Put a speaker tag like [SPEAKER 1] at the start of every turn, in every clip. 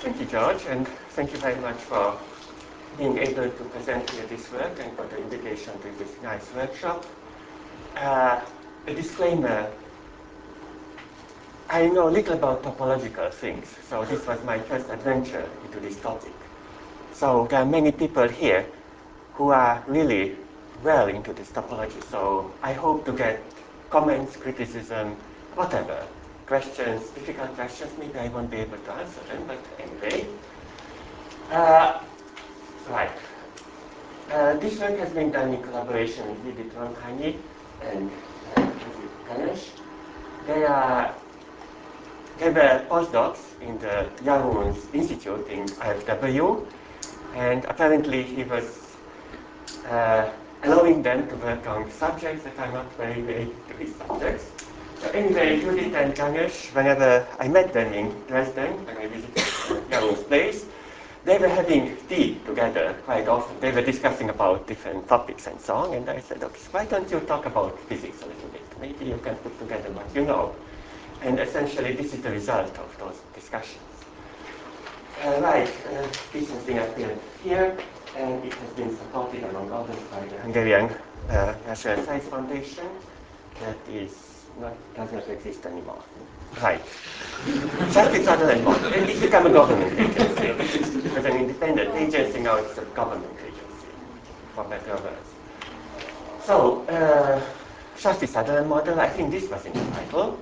[SPEAKER 1] Thank you, George, and thank you very much for being able to present here this work and for the invitation to this nice workshop. A disclaimer, I know little about topological things, so this was my first adventure into this topic. So there are many people here who are really well into this topology, so I hope to get comments, criticism, whatever. Questions, difficult questions, maybe I won't be able to answer them, but anyway. Right. This work has been done in collaboration with Judith Ronhányi and Ganesh. They were postdocs in the Yaruns Institute in IFW, and apparently he was allowing them to work on subjects that are not very related to his subjects. So anyway, Judith and Ganesh, whenever I met them in Dresden, when I visited Yarun's place, they were having tea together quite often. They were discussing about different topics and so on, and I said, okay, why don't you talk about physics a little bit? Maybe you can put together what you know. And essentially, this is the result of those discussions. This has been appeared here, and it has been supported, among others, by the Hungarian National Science Foundation, that does not exist anymore. Right. Shapley-Sutherland model. It's become a government agency. It was an independent agency, now it's a government agency, for better or worse. So, Shapley-Sutherland model, I think this was in the title.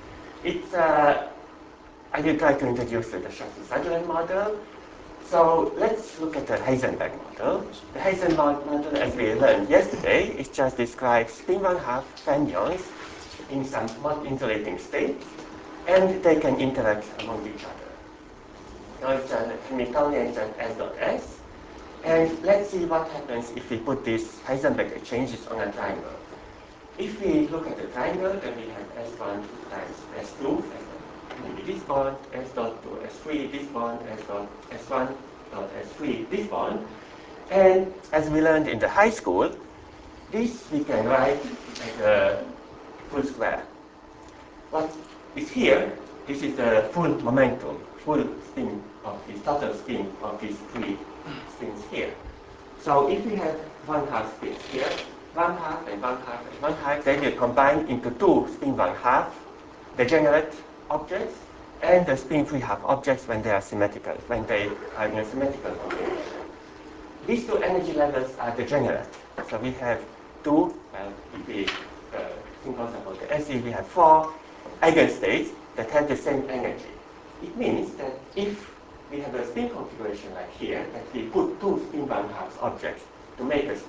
[SPEAKER 1] I will try to introduce the Shapley-Sutherland model. So let's look at the Heisenberg model. The Heisenberg model, as we learned yesterday, it just describes spin 1/2 fermions in some insulating state, and they can interact among each other. Now it's a Hamiltonian S dot S, and let's see what happens if we put these Heisenberg exchanges on a triangle. If we look at the triangle, then we have S1 times S2, maybe this bond, S dot to S3, this bond, S1 dot S3, this bond. And as we learned in the high school, this we can write as a full square. What is here, this is the full momentum, full spin of this, total spin of these three spins here. So if we have 1/2 spins here, 1/2 and 1/2 and 1/2, they will combine into two spin 1/2 degenerate objects, and the spin 3/2 objects when they are symmetrical, when they are in a symmetrical combination. These two energy levels are degenerate. So we have two, if we think also about the SE, we have 4 eigenstates that have the same energy. It means that if we have a spin configuration like here, that we put two spin 1/2 objects to make a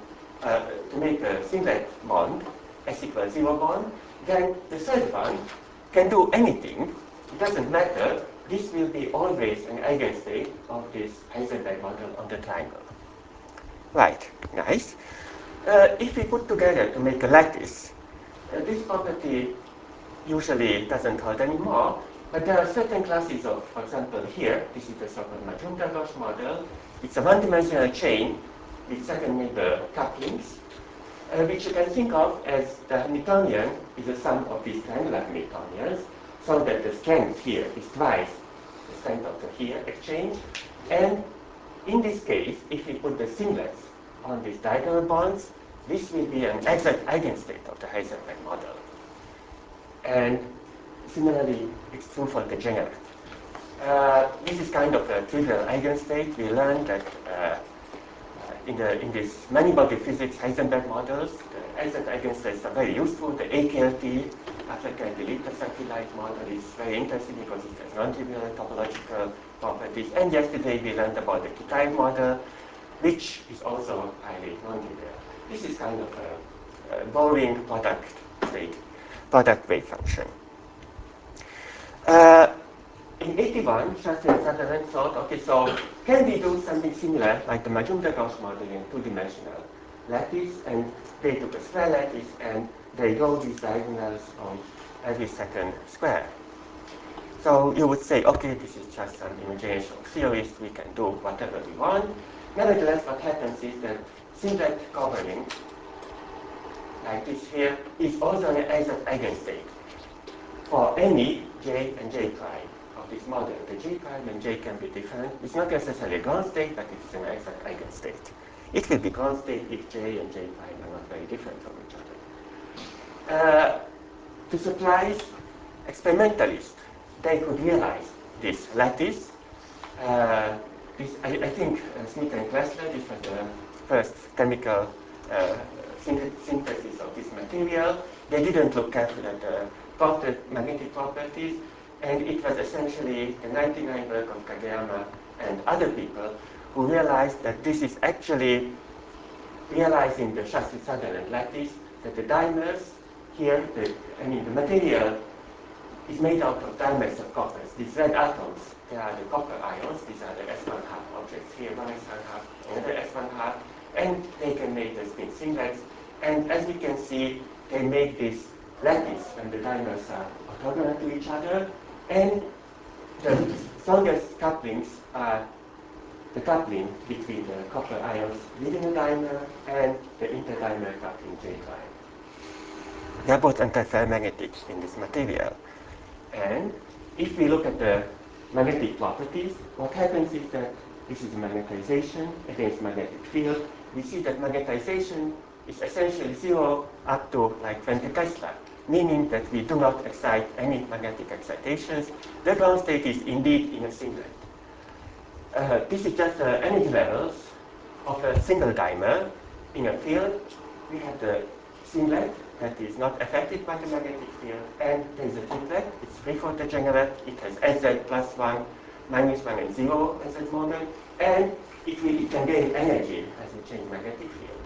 [SPEAKER 1] singlet bond, S equals 0 bond, then the third one can do anything. It doesn't matter. This will be always an eigenstate of this Heisenberg model on the triangle. Right, nice. If we put together to make a lattice, this property usually doesn't hold anymore, but there are certain classes of, for example, here, this is the so-called Majumdar-Gauss model. It's a one-dimensional chain with second neighbor couplings, which you can think of as the Hamiltonian is the sum of these triangular Hamiltonians, so that the strength here is twice the strength of the here exchange. And in this case, if we put the singlets on these diagonal bonds, this will be an exact eigenstate of the Heisenberg model. And similarly, it's true for the degenerate. This is kind of a trivial eigenstate. We learned that in this many-body physics Heisenberg models, the exact eigenstates are very useful. The AKLT, African Delta Sakilite model, is very interesting because it has non-trivial topological properties. And yesterday we learned about the Kitaev model, which is also highly non-trivial. This is kind of a boring product wave function. In 81, Shapley and Sutherland thought, okay, so can we do something similar like the Majumdar-Gauss model in two-dimensional lattice? And they took a square lattice and they draw these diagonals on every second square. So you would say, okay, this is just some imagination of theorists, we can do whatever we want. Nevertheless, what happens is that singlet covering, like this here, is also an exact eigenstate for any j and j prime of this model. The J prime and J can be different. It's not necessarily a ground state, but it's an exact eigenstate. It will be ground state if J and J prime are not very different from each other. To surprise experimentalists, they could realize this lattice. I think Smith and Klessler, this was the first chemical synthesis of this material. They didn't look carefully at the magnetic properties, and it was essentially the 99 work of Kageyama and other people who realized that this is actually realizing the Shapley-Sutherland lattice, that the dimers here, the material is made out of dimers of coppers. These red atoms, they are the copper ions. These are the S1 half objects here, one S1 half, another S1 half, and they can make the spin singlets. And as we can see, they make this lattice when the dimers are orthogonal to each other. And the strongest couplings are the coupling between the copper ions within a dimer and the interdimer coupling J prime. They are both antiferromagnetic in this material. And if we look at the magnetic properties, what happens is that this is magnetization against magnetic field. We see that magnetization is essentially zero up to like 20 Tesla, meaning that we do not excite any magnetic excitations. The ground state is indeed in a singlet. This is just the energy levels of a single dimer in a field. We have the singlet that is not affected by the magnetic field, and there is a triplet. It's free-fall degenerate. It has SZ plus 1, minus 1, and 0 at that moment, and it can gain energy as we change magnetic field.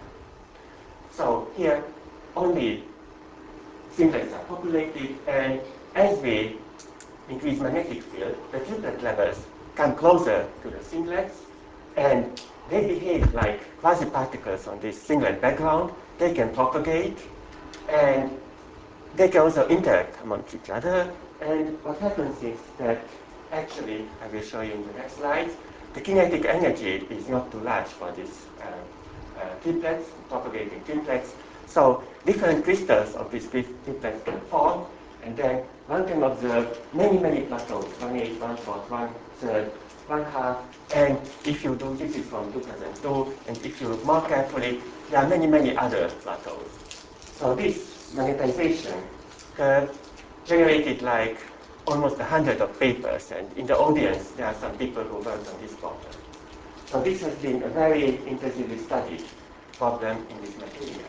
[SPEAKER 1] So here, only singlets are populated, and as we increase magnetic field, the triplet levels come closer to the singlets, and they behave like quasi-particles on this singlet background. They can propagate, and they can also interact amongst each other. And what happens is that actually, I will show you in the next slides, the kinetic energy is not too large for these triplets, propagating triplets. So different crystals of these triplets can form, and then one can observe many, many plateaus, 1/8, 1/4, 1/3, 1/2, and if you do, this is from 2002, and if you look more carefully, there are many, many other plateaus. So this magnetization curve generated like almost 100 of papers, and in the audience there are some people who worked on this problem. So this has been a very intensively studied problem in this material.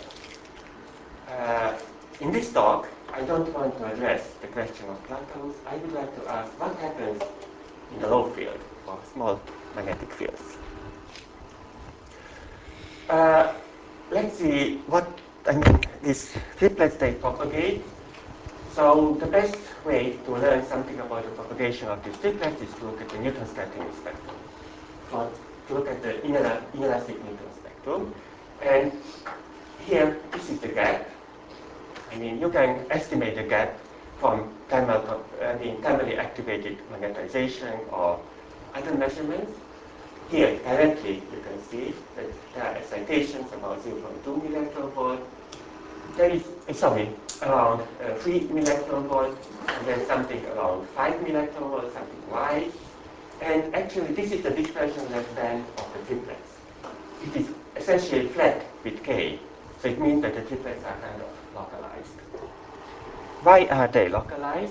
[SPEAKER 1] In this talk, I don't want to address the question of plateaus. I would like to ask what happens in the low field or small magnetic fields. Let's see what, these triplets, they propagate. So the best way to learn something about the propagation of these triplets is to look at the Newton-Scattering spectrum, or to look at the inelastic Newton spectrum. And here, this is the gap. You can estimate the gap from thermally activated magnetization or other measurements. Here, directly, you can see that there are excitations about 0.2 millectron volt. There is, around 3 millectron volt, and then something around 5 millectron volt, something wide. And actually, this is the dispersion left band of the triplets. It is essentially flat with K, so it means that the triplets are kind of localized. Why are they localized?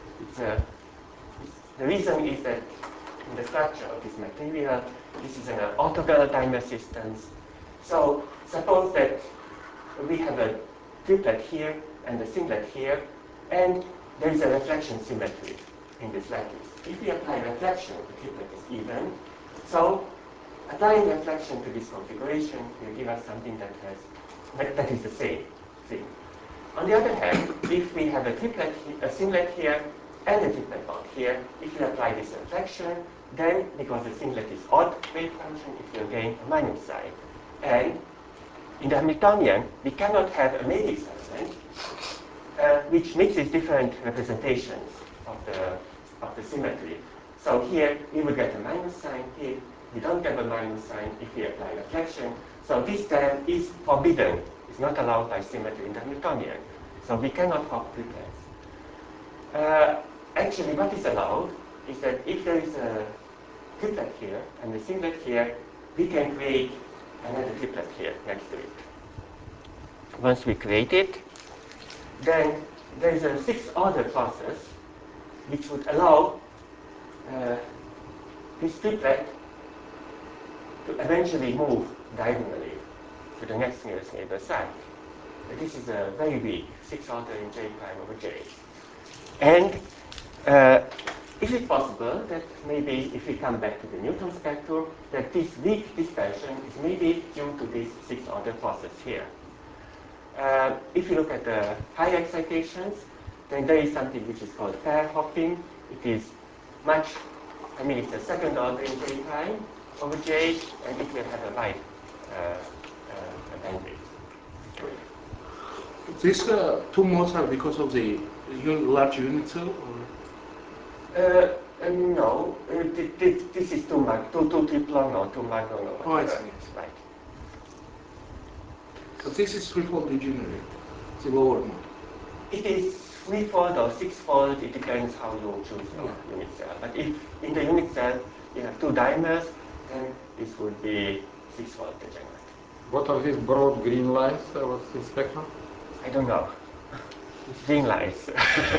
[SPEAKER 1] The reason is that in the structure of this material, this is an orthogonal dimer systems. So suppose that we have a triplet here and a singlet here, and there is a reflection symmetry in this lattice. If we apply reflection, the triplet is even. So applying reflection to this configuration will give us something that is the same thing. On the other hand, if we have a singlet here and a triplet bond here, if we apply this reflection, then because the singlet is odd wave function, it will gain a minus sign. And in the Hamiltonian, we cannot have a matrix element which mixes different representations of the symmetry. So here we will get a minus sign. Here we don't get a minus sign if we apply reflection. So this term is forbidden. It's not allowed by symmetry in the Hamiltonian. So we cannot hop triplets. Actually, what is allowed is that if there is a triplet here and a singlet here, we can create another triplet here next to it. Once we create it, then there is a sixth-order process which would allow this triplet to eventually move diagonally to the next nearest neighbor site. This is a very weak sixth-order in J prime over J. And is it possible that maybe if we come back to the Newton spectrum, that this weak dispersion is maybe due to this sixth-order process here? If you look at the high excitations, then there is something which is called pair hopping. It is much, it's a second order in J prime over J, and it will have a wide bandwidth.
[SPEAKER 2] These two modes are because of the large unit cell?
[SPEAKER 1] No, this is too Triplon or too Magnum.
[SPEAKER 2] Oh, I see.
[SPEAKER 1] Right.
[SPEAKER 2] But this is threefold degenerate, the lower mode.
[SPEAKER 1] It is threefold or sixfold, it depends how you choose your unit cell. But if in the unit cell you have two dimers, then this would be sixfold degenerate.
[SPEAKER 3] What are these broad green lines? What's the spectrum?
[SPEAKER 1] I don't know. Green lines.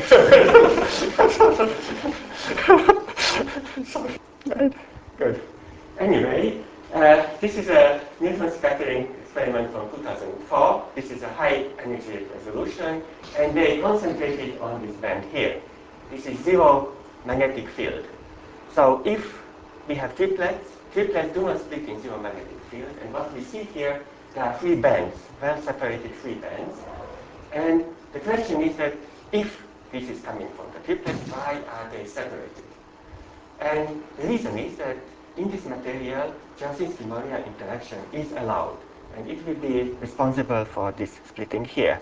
[SPEAKER 1] Good. Anyway, this is a Newton scattering experiment from 2004. This is a high energy resolution, and they concentrated on this band here. This is zero magnetic field. So if we have triplets do not split in zero magnetic field, and what we see here, there are three bands, well-separated three bands. And the question is that if this is coming from the triplets, why are they separated? And the reason is that in this material, Jarzynski-Moriya interaction is allowed, and it will be responsible for this splitting here.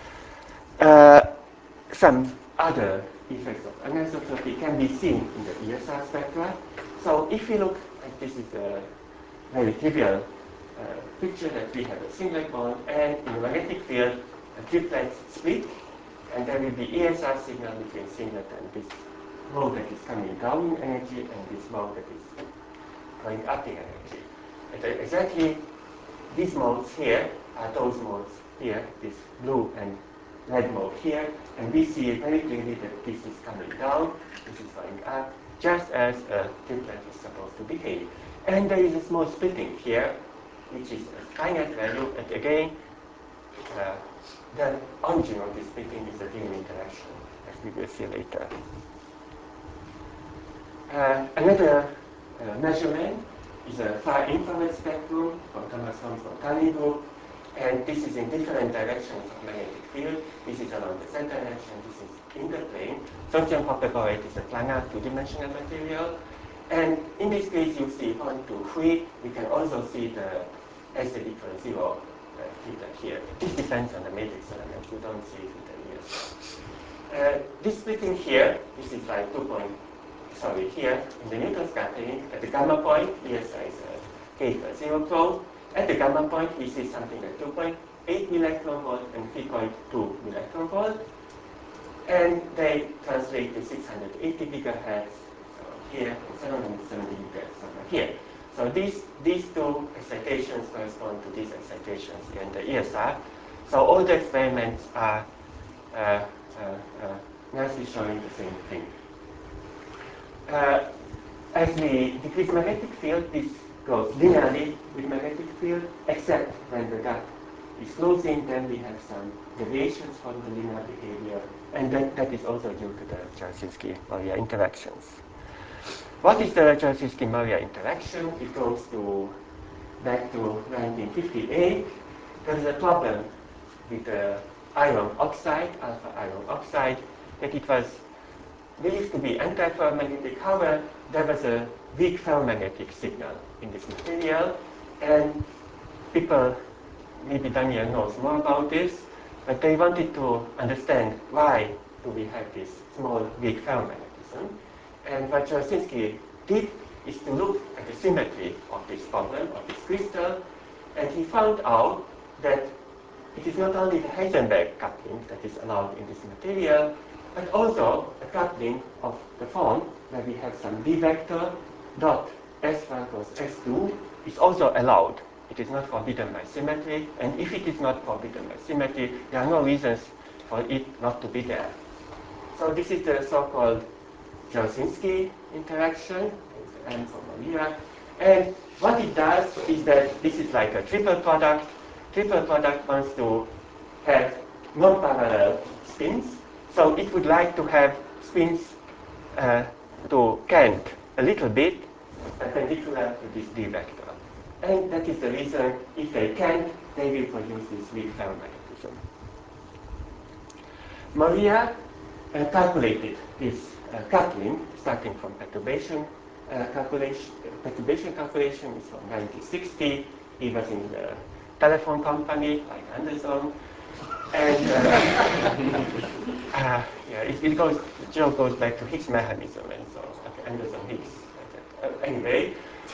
[SPEAKER 1] Some other effects of anisotropy can be seen in the ESR spectra. So if we look at this is a very trivial picture that we have a singlet bond, and in the magnetic field, a triplet split, and there will be ESR signal between singlet and this mode that is coming down in energy and this mode that is going up in energy. And exactly these modes here are those modes here, this blue and red mode here, and we see very clearly that this is coming down, this is going up, just as a triplet is supposed to behave. And there is a small splitting here, which is a finite value, and again, the origin of this splitting is a Wien interaction, as we will see later. Another measurement is a far infrared spectrum from Thomas Holmes from Tunning group, and this is in different directions of magnetic field. This is along the z direction, this is in the plane. Strontium perchlorate is a planar two-dimensional material, and in this case you see 1, 2, 3. We can also see the S equal 0 triplet here. This depends on the matrix element. You don't see it with the ESR. This splitting here, this is like here in the Newton scattering at the gamma point, ESR is a K equals 0 probe. At the gamma point, we see something at 2.8 electron volt and 3.2 electron volt, and they translate to 680 gigahertz here and 770 gigahertz somewhere here. So these two excitations correspond to these excitations here in the ESR. So all the experiments are nicely showing the same thing. As we decrease magnetic field, this goes linearly with magnetic field, except when the gap is closing, then we have some deviations from the linear behavior, and that is also due to the Jarzynski-Moriya interactions. What is the Jarzynski-Moriya interaction? It goes back to 1958. There is a problem with the iron oxide, alpha iron oxide, that it was believed to be anti-ferromagnetic. However, there was a weak ferromagnetic signal in this material, and people, maybe Daniel knows more about this, but they wanted to understand why do we have this small weak ferromagnetism. And what Jarzynski did is to look at the symmetry of this problem, of this crystal, and he found out that it is not only the Heisenberg coupling that is allowed in this material, but also a coupling of the form where we have some d vector dot S1 cross S2 is also allowed. It is not forbidden by symmetry, and if it is not forbidden by symmetry, there are no reasons for it not to be there. So this is the so-called Jaroszynski interaction, M for Maria. And what it does is that this is like a triple product. Triple product wants to have non-parallel spins. So it would like to have spins to Kant a little bit perpendicular to this D vector. And that is the reason, if they can't, they will produce this weak ferromagnetism. Maria calculated this coupling starting from perturbation calculation. Perturbation calculation is from 1960. He was in the telephone company, like Anderson. And yeah, the joke goes back to Higgs mechanism, and so okay, Anderson Higgs. Anyway,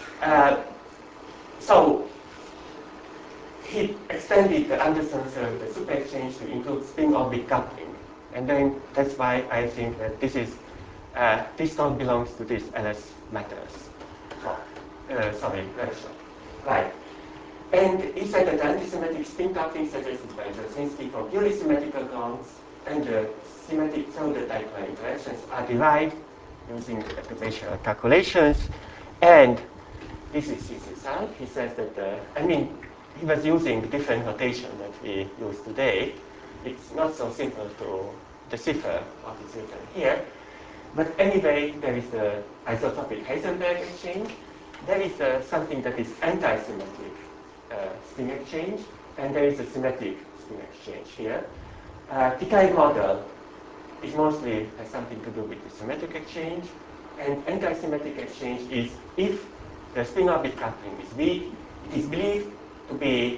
[SPEAKER 1] so he extended the Anderson the superexchange to include spin-orbit coupling, and then that's why I think that this is this term belongs to this LS matters. Oh, sorry, very short. Right. And he said that antisymmetric spin coupling suggested by Jaroszynski from purely symmetrical grounds and the symmetric pseudo-dipolar interactions are derived using perturbational calculations. And this is his result. He says that, he was using different notation that we use today. It's not so simple to decipher what is written here. But anyway, there is the isotropic Heisenberg exchange. There is something that is anti-symmetric spin exchange, and there is a symmetric spin exchange here. Picard model is mostly has something to do with the symmetric exchange, and anti-symmetric exchange is if the spin-orbit coupling is weak, it is believed to be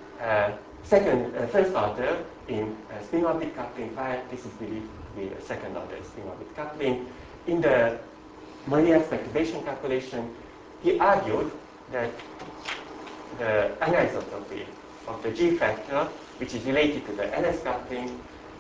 [SPEAKER 1] first order in spin-orbit coupling, while this is believed to be a second order spin-orbit coupling. In the Maria's perturbation calculation, he argued that the anisotropy of the G factor, which is related to the LS coupling,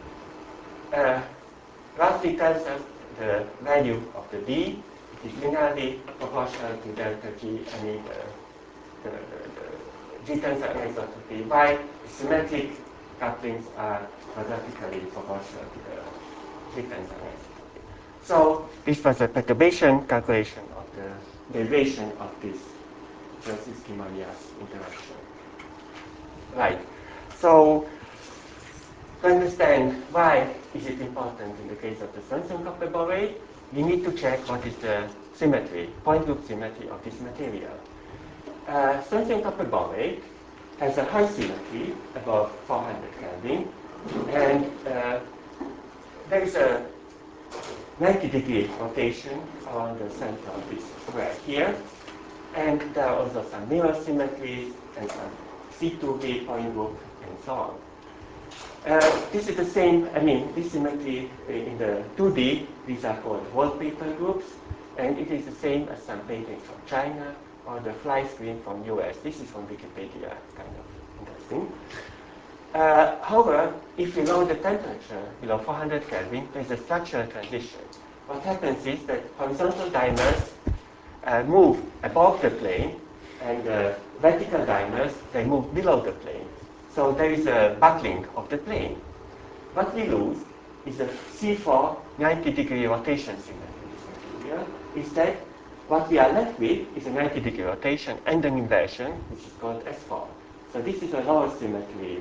[SPEAKER 1] roughly tells us the value of the D. It is linearly proportional to delta G, the G tensor anisotropy, while symmetric couplings are quadratically proportional to the G tensor anisotropy. So this was a perturbation calculation of the derivation of this Jaroszynski-Marias interaction. Right. So to understand why is it important in the case of the Swanson-Copper borate, we need to check what is the symmetry, point group symmetry of this material. Swanson-Copper borate has a high symmetry above 400 Kelvin, and there is a 90-degree rotation around the center of this square here. And there are also some mirror symmetries and some C2B point group and so on. This is the same, this symmetry in the 2D, these are called wallpaper groups, and it is the same as some paintings from China or the fly screen from US. This is from Wikipedia, kind of interesting. However, if you lower the temperature below 400 Kelvin, there's a structural transition. What happens is that horizontal dimers move above the plane, and vertical dimers, they move below the plane. So there is a buckling of the plane. What we lose is a C4 90-degree rotation symmetry in this material. Instead, what we are left with is a 90-degree rotation and an inversion, which is called S4. So this is a lower symmetry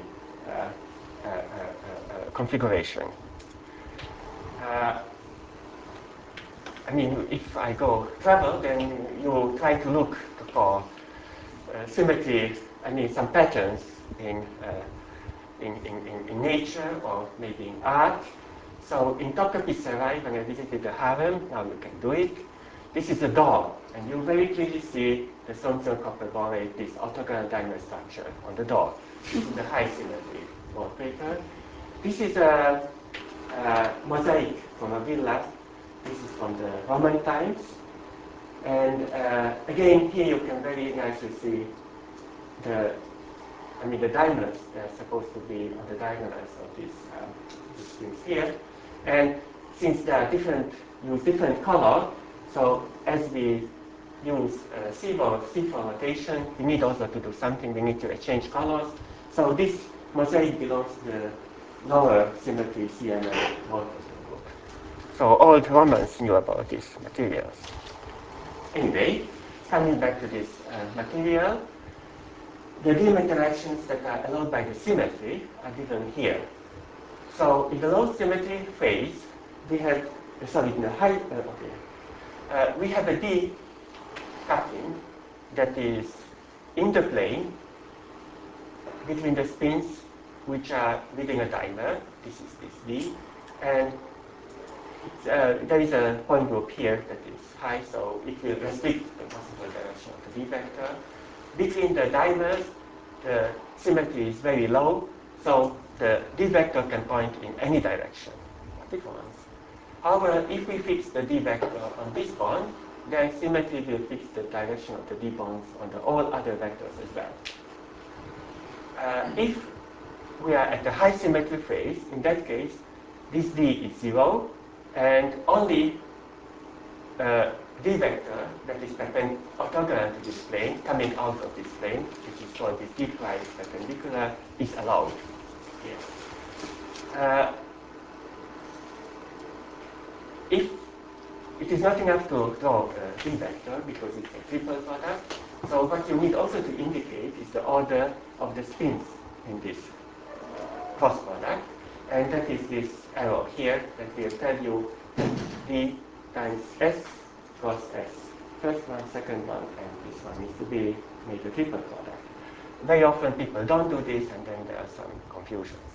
[SPEAKER 1] configuration. If I go travel, then you try to look for symmetry, some patterns in nature or maybe in art. So in Tokyo Sarai, when I visited the harem, now you can do it. This is a door, and you very clearly see the Swanson-Copper borate, this orthogonal dimer structure on the door. This is the high symmetry wallpaper. This is a mosaic from a villa. This is from the Roman times. And again, here you can very nicely see the dimers. They're supposed to be on the diagonals of these things here. And since they are use different color, so as we use C for rotation, we need also to do something. We need to exchange colors. So this mosaic belongs to the lower symmetry CML Wolfram group. So old Romans knew about these materials. Anyway, coming back to this material, the beam interactions that are allowed by the symmetry are given here. So in the low symmetry phase, we have, in the high, we have a D coupling that is in the plane between the spins which are within a dimer. This is this D, and there is a point group here that is high, so it will restrict the possible direction of the D vector. Between the dimers, the symmetry is very low, so the D vector can point in any direction. However, if we fix the D vector on this bond, then symmetry will fix the direction of the D bonds on all other vectors as well. If we are at the high symmetry phase, in that case, this D is 0, and only D vector that is orthogonal to this plane, coming out of this plane, which is called this D prime perpendicular, is allowed here. If it is not enough to draw a D vector because it's a triple product, so what you need also to indicate is the order of the spins in this cross product, and that is this arrow here that will tell you D times S cross S. First one, second one, and this one needs to be made a triple product. Very often people don't do this, and then there are some confusions.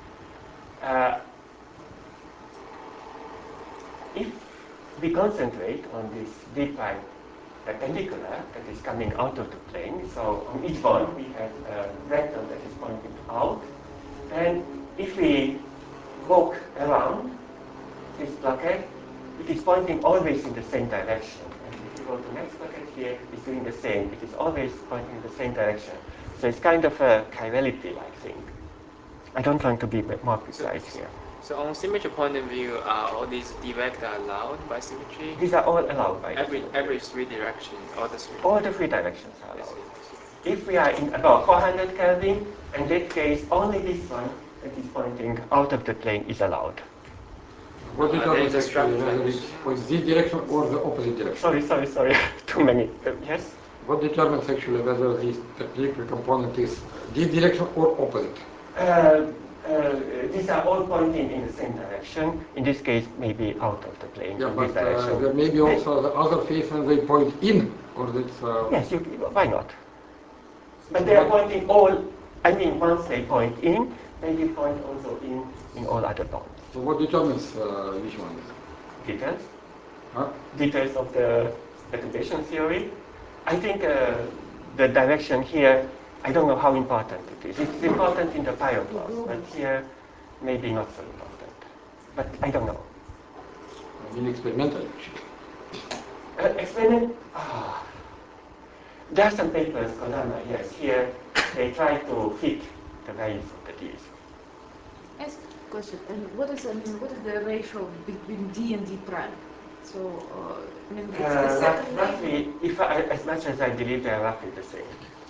[SPEAKER 1] If we concentrate on this D prime perpendicular that is coming out of the plane, so on each bond we have a vector that is pointing out, and if we walk around this placket, it is pointing always in the same direction. And if you go to the next placket here, it's doing the same. It is always pointing in the same direction. So it's kind of a chirality-like thing. I don't want to be more precise here.
[SPEAKER 4] So on symmetry point of view, are all these D vector allowed by symmetry?
[SPEAKER 1] These are all allowed by
[SPEAKER 4] every three directions, all the three.
[SPEAKER 1] All the three directions are allowed. If we are in about 400 Kelvin, in that case, only this one that is pointing out of the plane is allowed.
[SPEAKER 3] What determines actually whether it's points this direction or the opposite direction?
[SPEAKER 1] Sorry. Too many. Yes?
[SPEAKER 3] What determines actually whether this perpendicular component is this direction or opposite?
[SPEAKER 1] These are all pointing in the same direction. In this case, maybe out of the plane.
[SPEAKER 3] Yeah,
[SPEAKER 1] in
[SPEAKER 3] but
[SPEAKER 1] this direction.
[SPEAKER 3] there may be also the other phase when they point in, or that's...
[SPEAKER 1] Yes, why not? But they are pointing all, once they point in, they will point also in all other bonds.
[SPEAKER 3] So what determines which one?
[SPEAKER 1] Details?
[SPEAKER 3] Huh?
[SPEAKER 1] Details of the perturbation theory. I think the direction here, I don't know how important it is. It's important in the pyroblast, but here maybe not so important. But I don't know.
[SPEAKER 3] I mean experimental.
[SPEAKER 1] Experiment? There are some papers, Kodama, yes, here they try to fit the values of the D's.
[SPEAKER 5] Ask a question. And what is the ratio between D and D prime? So it's the second
[SPEAKER 1] roughly, as much as I believe, they are roughly the same.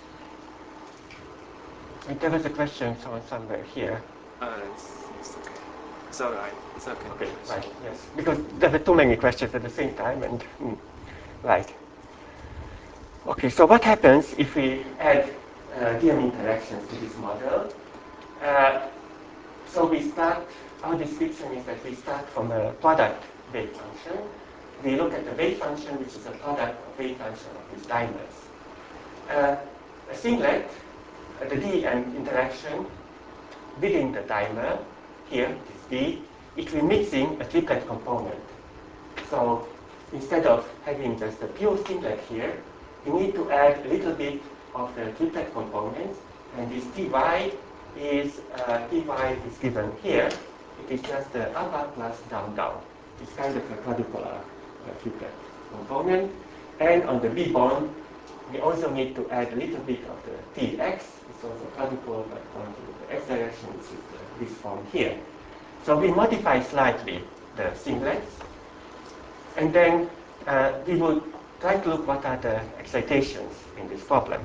[SPEAKER 1] And there was a question somewhere here.
[SPEAKER 4] It's okay. It's all right. It's okay.
[SPEAKER 1] Okay, right, yes. Because there were too many questions at the same time, and right. Okay, so what happens if we add DM interactions to this model? So we start, our description is that we start from a product wave function. We look at the wave function, which is a product of wave function of these dimers. A singlet, the DM interaction within the dimer, here, this D, it will mixing a triplet component. So instead of having just a pure singlet here, you need to add a little bit of the triplet components, and this Ty is given here. It is just the alpha plus down. It's kind of a quadrupolar triplet component. And on the B bond, we also need to add a little bit of the Tx. It's also quadrupolar, but pointing in the x direction, which is this form here. So we modify slightly the singlets. And then we would try to look what are the excitations in this problem.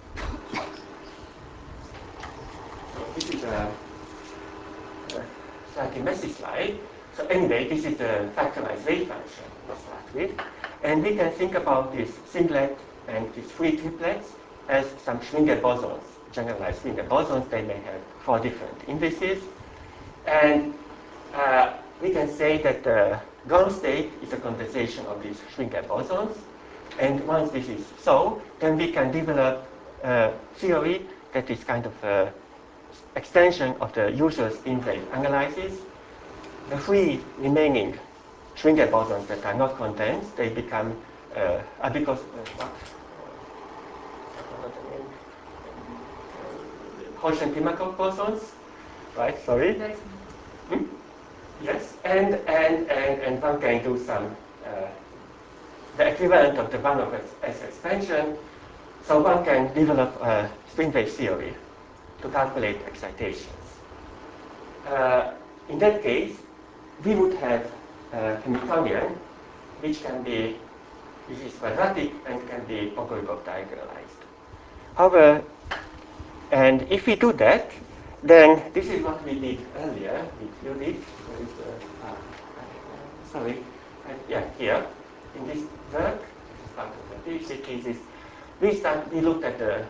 [SPEAKER 1] So this is a slightly messy slide. So anyway, this is the factorized wave function to start with. And we can think about this singlet and these three triplets as some Schwinger bosons, generalized Schwinger bosons. They may have 4 different indices. And we can say that the ground state is a condensation of these Schwinger bosons. And once this is so, then we can develop a theory that is kind of an extension of the usual spin wave analysis. The 3 remaining Schwinger bosons that are not condensed, they become because Horschen-Primakov bosons, right? Sorry. Hmm? Yes, and one can do some the equivalent of the one of S expansion. So one can develop a spin wave theory to calculate excitations. In that case, we would have Hamiltonian, which is quadratic and can be Pogorelov diagonalized. However, and if we do that, then this is what we did earlier with Judith. Here in this work, this is part of the PhD thesis. We looked at the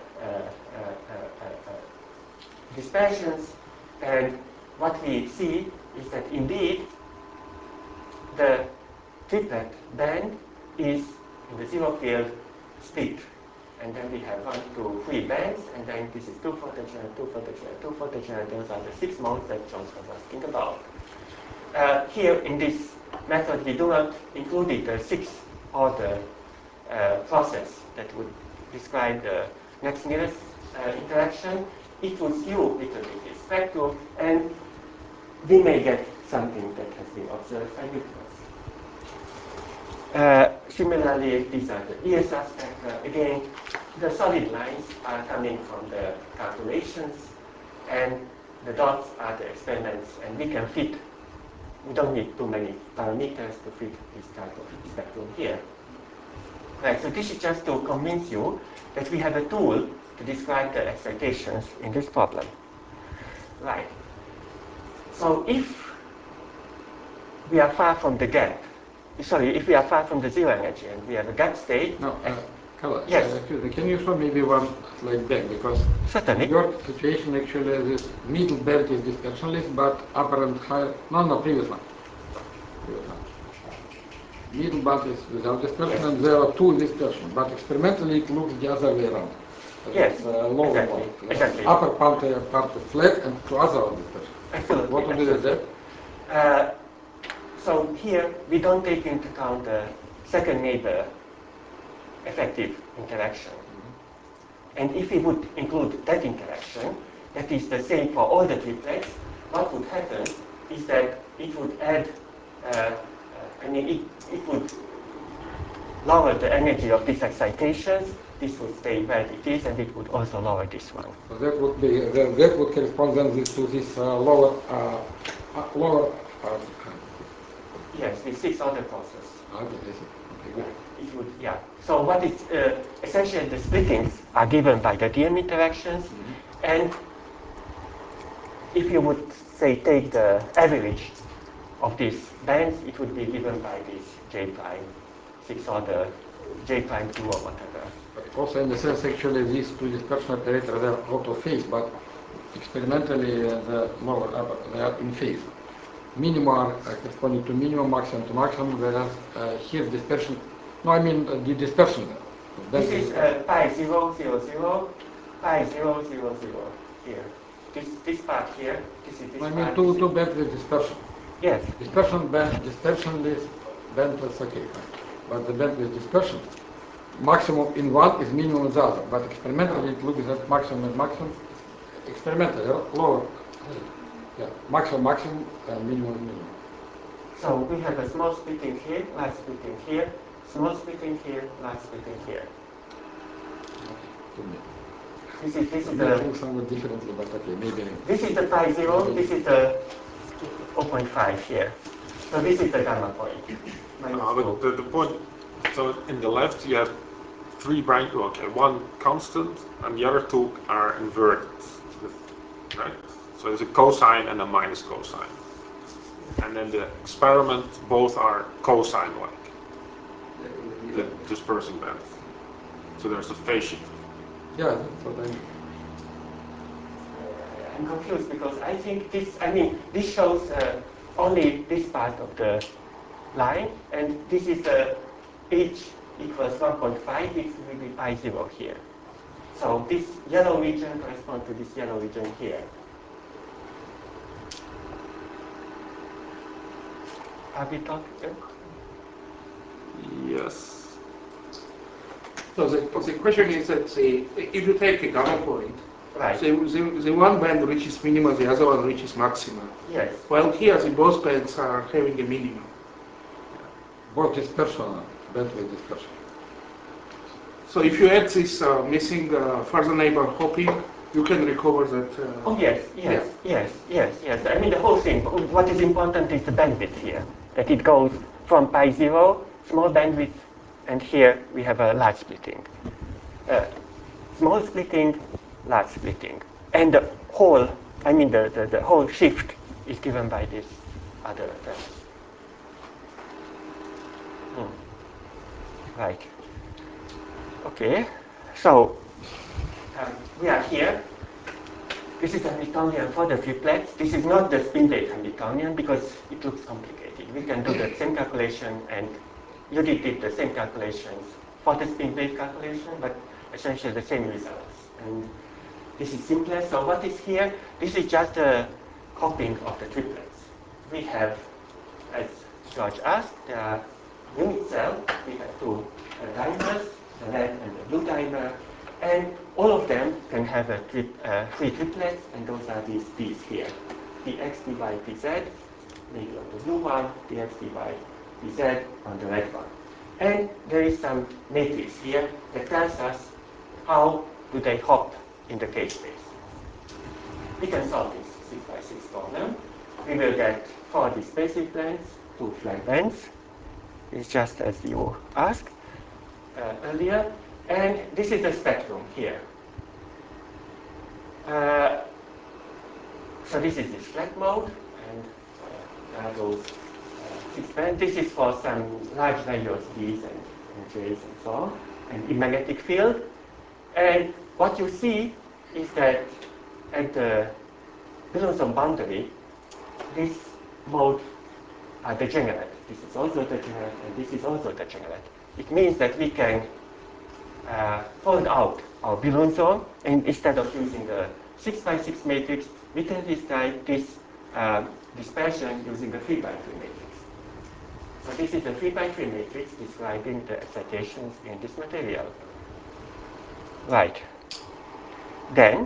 [SPEAKER 1] dispersions, and what we see is that indeed the triplet band is in the zero field split. And then we have 1, 2, 3 bands, and then this is 2 photogen, 2 photogen, 2 photogen. Those are the 6 modes that John was asking about. Here in this method, we do not include the 6th order process that would describe the next nearest interaction. It would skew a little bit the spectrum, and we may get something that has been observed by neutrons. Similarly, these are the ESR spectra. Again, the solid lines are coming from the calculations, and the dots are the experiments, and we can fit. We don't need too many parameters to fit this type of spectrum here. Right, so this is just to convince you that we have a tool to describe the excitations in this problem. Right. So if we are far from the gap, if we are far from the zero energy and we have a gap state.
[SPEAKER 3] No, Carla,
[SPEAKER 1] yes.
[SPEAKER 3] Can you show maybe one slide back? Because
[SPEAKER 1] certainly.
[SPEAKER 3] In your situation, actually, this middle band is dispersionless, but upper and higher. No, previous one. Middle band is without dispersion, yes. And there are 2 dispersion, but experimentally it looks the other way around.
[SPEAKER 1] Yes,
[SPEAKER 3] lower
[SPEAKER 1] exactly.
[SPEAKER 3] Part.
[SPEAKER 1] Exactly.
[SPEAKER 3] Upper part is flat and to other dispersion.
[SPEAKER 1] Absolutely.
[SPEAKER 3] What to do with that?
[SPEAKER 1] So here we don't take into account the second neighbor effective interaction. Mm-hmm. And if we would include that interaction, that is the same for all the triplets, what would happen is that it would add, it would lower the energy of these excitations. This would stay where it is, and it would also lower this one.
[SPEAKER 3] So that would be that would correspond then to this lower.
[SPEAKER 1] Yes, the 6th order process.
[SPEAKER 3] Okay, okay, good.
[SPEAKER 1] It would, yeah. So what is essentially the splittings are given by the DM interactions, mm-hmm. And if you would say take the average of these bands, it would be given by this J prime 6th order J prime 2 or whatever.
[SPEAKER 3] But also in the sense actually these 2 dispersion operators are out of phase, but experimentally the lower upper they are in phase. Minima are corresponding to minimum, maximum to maximum, whereas here dispersion, the dispersion.
[SPEAKER 1] This is pi 0, 0, 0, pi 0, 0, 0 here. This part here, this is this part.
[SPEAKER 3] Two bands with dispersion.
[SPEAKER 1] Yes.
[SPEAKER 3] Dispersionless bandless, okay. But the band with dispersion, maximum in one is minimum in the other. But experimentally it looks at maximum and maximum. Experimentally lower. Yeah, maximum, minimum.
[SPEAKER 1] So we have a small splitting here, large splitting here, small splitting here, large splitting here. This is the
[SPEAKER 3] somewhat differently, but okay, maybe.
[SPEAKER 1] This is the pi 0, this is the 0.5 here. So this is the gamma point.
[SPEAKER 2] But the point, so in the left you have three branch, okay, one constant and the other two are inverted, right? So there's a cosine and a minus cosine. And then the experiment, both are cosine-like, the dispersing band. So there's a phase shift.
[SPEAKER 3] Yeah, that's what
[SPEAKER 1] I'm confused because I think this, this shows only this part of the line, and this is h equals 1.5, it will be pi 0 here. So this yellow region corresponds to this yellow region here. Are we talking?
[SPEAKER 2] Yes. So the question is that if you take a gamma point,
[SPEAKER 1] right.
[SPEAKER 2] the one band reaches minima, the other one reaches maxima.
[SPEAKER 1] Yes.
[SPEAKER 2] While here the both bands are having a minimum.
[SPEAKER 3] both dispersion, bandwidth dispersion.
[SPEAKER 2] So if you add this missing further neighbor hopping, you can recover that.
[SPEAKER 1] Oh yes. The whole thing. What is important is the bandwidth here. That it goes from pi 0, small bandwidth, and here we have a large splitting. Small splitting, large splitting. And the whole, the whole shift is given by this other terms. Right. Okay. So, we are here. This is Hamiltonian for the triplets. This is not the spin-plate Hamiltonian because it looks complicated. We can do the same calculation, and you did the same calculations for the spin-plate calculation, but essentially the same results. And this is simpler. So what is here? This is just a hopping of the triplets. We have, as George asked, there are unit cells. We have two dimers, the red and the blue dimer. And all of them can have three triplets, and those are these p's here. Px, dy, pz, maybe on the blue one, px, dy, pz on the red one. And there is some matrix here that tells us how do they hop in the k-space. We can solve this 6 by 6 problem. We will get 4 dispersive bands, 2 flat bands. It's just as you asked earlier. And this is the spectrum here. So this is this flat mode, and there are those 6 bands. This is for some large value of D's and J's and so on, and in magnetic field. And what you see is that at the Wilson boundary, this mode are degenerate. This is also degenerate, and this is also degenerate. It means that we can fold out our Bilon zone, and instead of using a 6 by 6 matrix, we can describe this dispersion using a 3 by 3 matrix. So this is a 3 by 3 matrix describing the excitations in this material. Right. Then,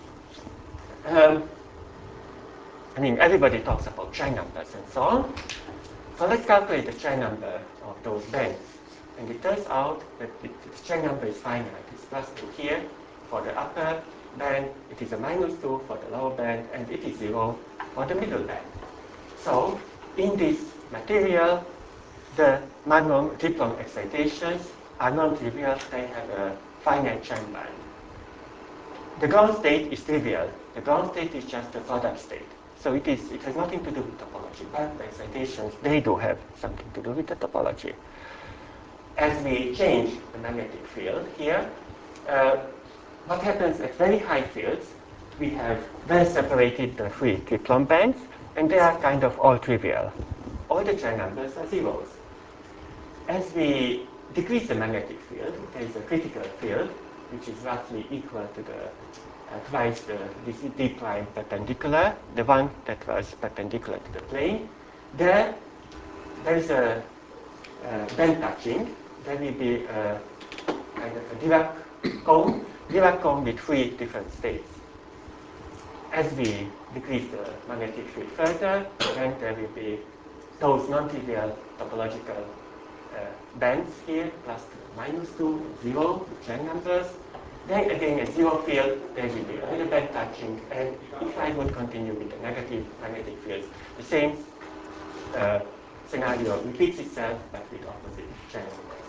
[SPEAKER 1] everybody talks about Chern numbers and so on. So let's calculate the Chern number of those bands. And it turns out that the Chern number is finite. It's +2 here for the upper band, it is a -2 for the lower band, and it is 0 for the middle band. So in this material, the magnum triplon excitations are non-trivial. They have a finite Chern band. The ground state is trivial. The ground state is just a product state. So it has nothing to do with topology, but the excitations, they do have something to do with the topology. As we change the magnetic field here, what happens at very high fields, we have well separated the 3 triplon bands, and they are kind of all trivial. All the Chern numbers are zeros. As we decrease the magnetic field, there is a critical field, which is roughly equal to the twice this d prime perpendicular, the one that was perpendicular to the plane. There is a band touching. There will be a kind of a Dirac cone with 3 different states. As we decrease the magnetic field further, then there will be those non-trivial topological bands here, +2, -2, 0, Chern numbers. Then again, at 0 field, there will be another band touching, and if I would continue with the negative magnetic fields, the same scenario repeats itself but with opposite genuineness.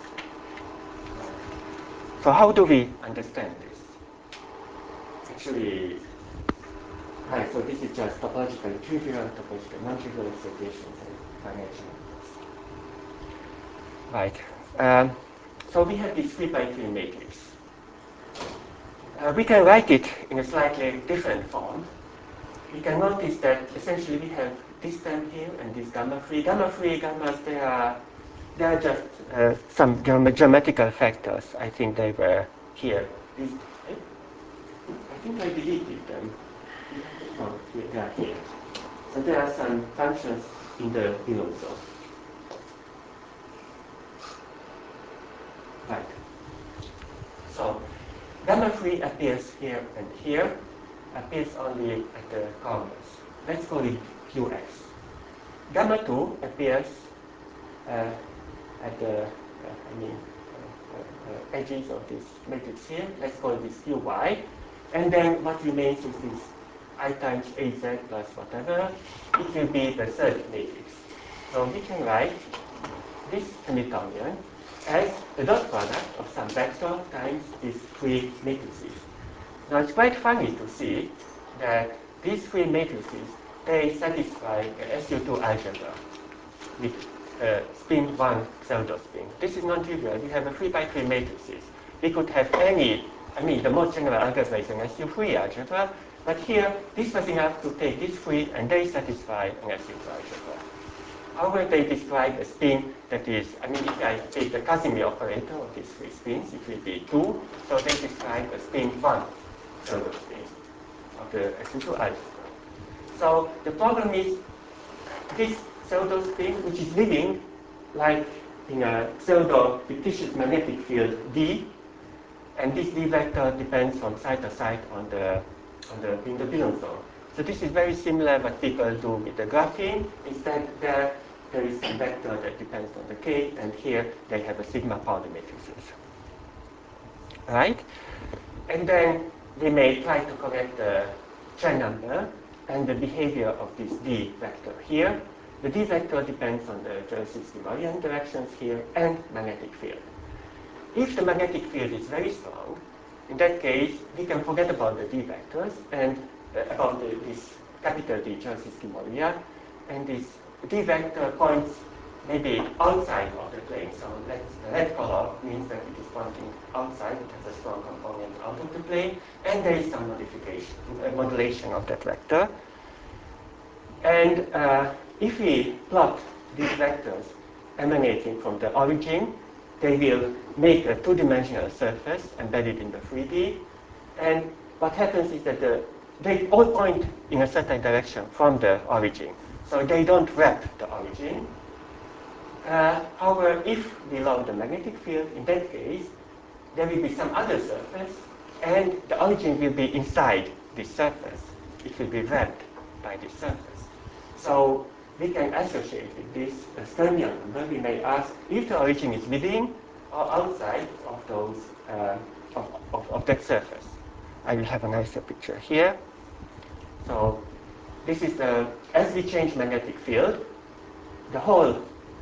[SPEAKER 1] So how do we understand this? Actually, right, so this is just topologically trivial, topologically non-trivial associations and financial numbers. Right. So we have this 3x3 matrix. We can write it in a slightly different form. We can notice that essentially we have this term here and this gamma-free. Gamma-free, gammas, they are just some geometrical factors. I think they were here. I think I deleted them. No, they are here. So there are some functions in the Bilom zone. Right. So gamma-free appears here and here, appears only at the corners. Let's call it Qx. Gamma-2 appears at the edges of this matrix here. Let's call this Qy. And then what remains is this I times Az plus whatever. It will be the third matrix. So we can write this Hamiltonian as the dot product of some vector times these three matrices. Now it's quite funny to see that these three matrices, they satisfy SU2 algebra with spin 1 pseudo-spin. This is non-trivial. We have a 3x3 matrices. We could have any, the most general algebra is an SU3 algebra, but here this was enough to take these three and they satisfy an SU2 algebra. However, they describe a spin that is, if I take the Casimir operator of these three spins, it will be 2, so they describe a spin 1 pseudo-spin of the SU2 algebra. So the problem is this pseudo-spin, which is living like in a pseudo-fictitious magnetic field D, and this D vector depends from side to side in the Bilom zone. So this is very similar what people do with the graphene. Instead, there is some vector that depends on the K, and here they have a sigma powder matrices. Right? And then we may try to correct the Chen number and the behavior of this D vector here. The D vector depends on the Jaroszewski-Marian directions here and magnetic field. If the magnetic field is very strong, in that case, we can forget about the D vectors and about this capital D Jaroszewski-Marian, and this D vector points maybe outside of the plane. So the red color means that it is pointing outside, it has a strong component out of the plane, and there is some modulation of that vector. And if we plot these vectors emanating from the origin, they will make a two-dimensional surface embedded in the 3D. And what happens is that they all point in a certain direction from the origin. So they don't wrap the origin. However, if we load the magnetic field, in that case, there will be some other surface, and the origin will be inside this surface. It will be wrapped by this surface. So we can associate with this Sturmian number. We may ask if the origin is within or outside of those of that surface. I will have a nicer picture here. So this is as we change magnetic field, the whole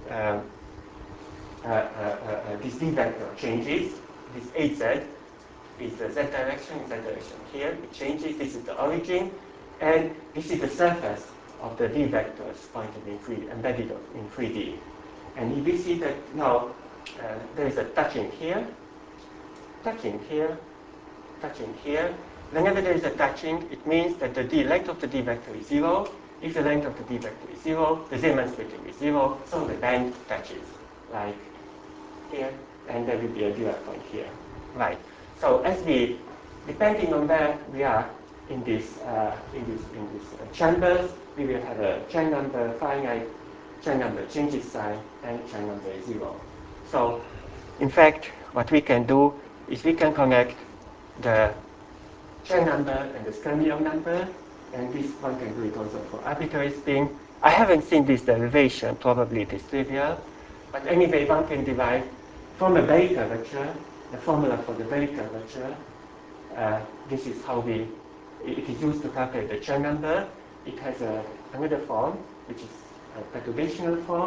[SPEAKER 1] this D vector changes. This AZ is the Z direction here. It changes. This is the origin, and this is the surface of the D vectors pointed embedded in 3D. And we see that now there is a touching here, touching here, touching here. Whenever there is a touching, it means that the length of the D vector is 0. If the length of the D vector is 0, the Zeeman splitting is 0, so the band touches, like here, and there will be a Dirac point here. Right. So depending on where we are in these chambers, we will have a Chen number finite, Chen number changes sign, and Chen number is 0. So, in fact, what we can do is we can connect the Chen number and the Sturmian number, and this one can do it also for arbitrary spin. I haven't seen this derivation, probably it is trivial, but anyway, one can derive from a Berry curvature, the formula for the Berry curvature. This is how it is used to calculate the Chen number. It has another form, which is a perturbational form,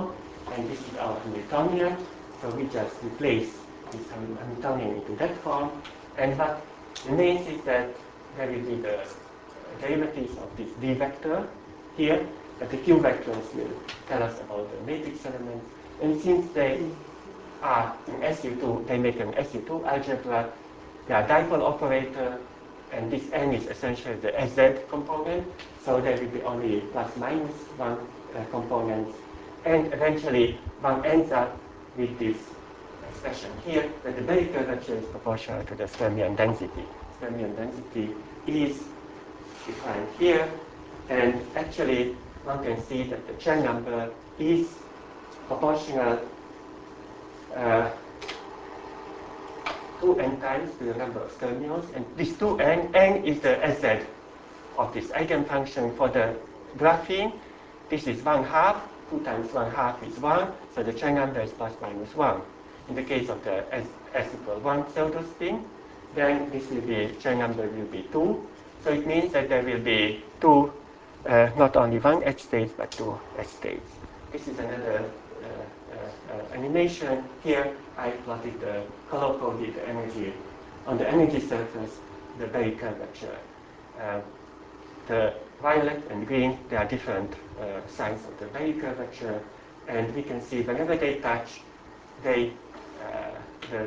[SPEAKER 1] and this is our Hamiltonian. So we just replace this Hamiltonian into that form. And what remains is that there will be the derivatives of this D vector here, but the Q vectors will tell us about the matrix elements. And since they are in SU2, they make an SU2 algebra, they are dipole operator, and this n is essentially the SZ component, so there will be only plus minus one component, and eventually one ends up with this expression here, that the Berry curvature is proportional to the fermion density. Fermion density is defined here, and actually one can see that the Chern number is proportional 2n times to the number of fermions, and this 2n, n is the Sz of this eigenfunction. For the graphene, this is 1/2, 2 times 1/2 is 1, so the Chern number is plus minus 1. In the case of the S equal 1 pseudospin, then this will be, Chern number will be 2, so it means that there will be two, not only one H states, but two H states. This is another animation. Here I plotted the color-coded energy. On the energy surface, the Berry curvature. The violet and green, they are different signs of the Berry curvature, and we can see whenever they touch, they the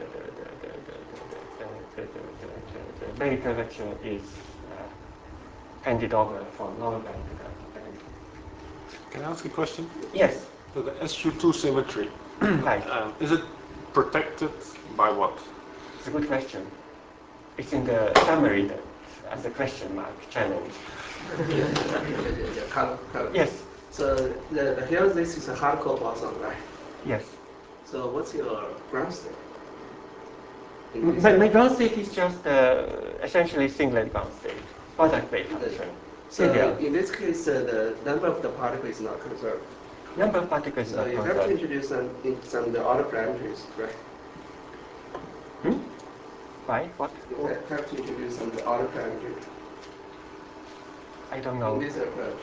[SPEAKER 1] Berry curvature is handed over from lower band to the band.
[SPEAKER 2] Can I ask a question?
[SPEAKER 1] Yes.
[SPEAKER 2] So the SU2 symmetry,
[SPEAKER 1] Right.
[SPEAKER 2] Is it protected by what?
[SPEAKER 1] It's a good question. It's in the summary that, as a question mark challenge.
[SPEAKER 6] Carl.
[SPEAKER 1] Yes.
[SPEAKER 6] So here this is a hardcore boson, right?
[SPEAKER 1] Yes.
[SPEAKER 6] So what's your ground state?
[SPEAKER 1] My ground state is just essentially singlet ground state, product wave function.
[SPEAKER 6] So
[SPEAKER 1] Trivial.
[SPEAKER 6] in this case, the number of the particle is not conserved.
[SPEAKER 1] Number of particles is
[SPEAKER 6] So
[SPEAKER 1] not
[SPEAKER 6] you have to
[SPEAKER 1] conserved.
[SPEAKER 6] introduce some of the other parameters, right?
[SPEAKER 1] Why? What?
[SPEAKER 6] You have to introduce some of the other parameters
[SPEAKER 1] I don't
[SPEAKER 6] in
[SPEAKER 1] know.
[SPEAKER 6] this approach.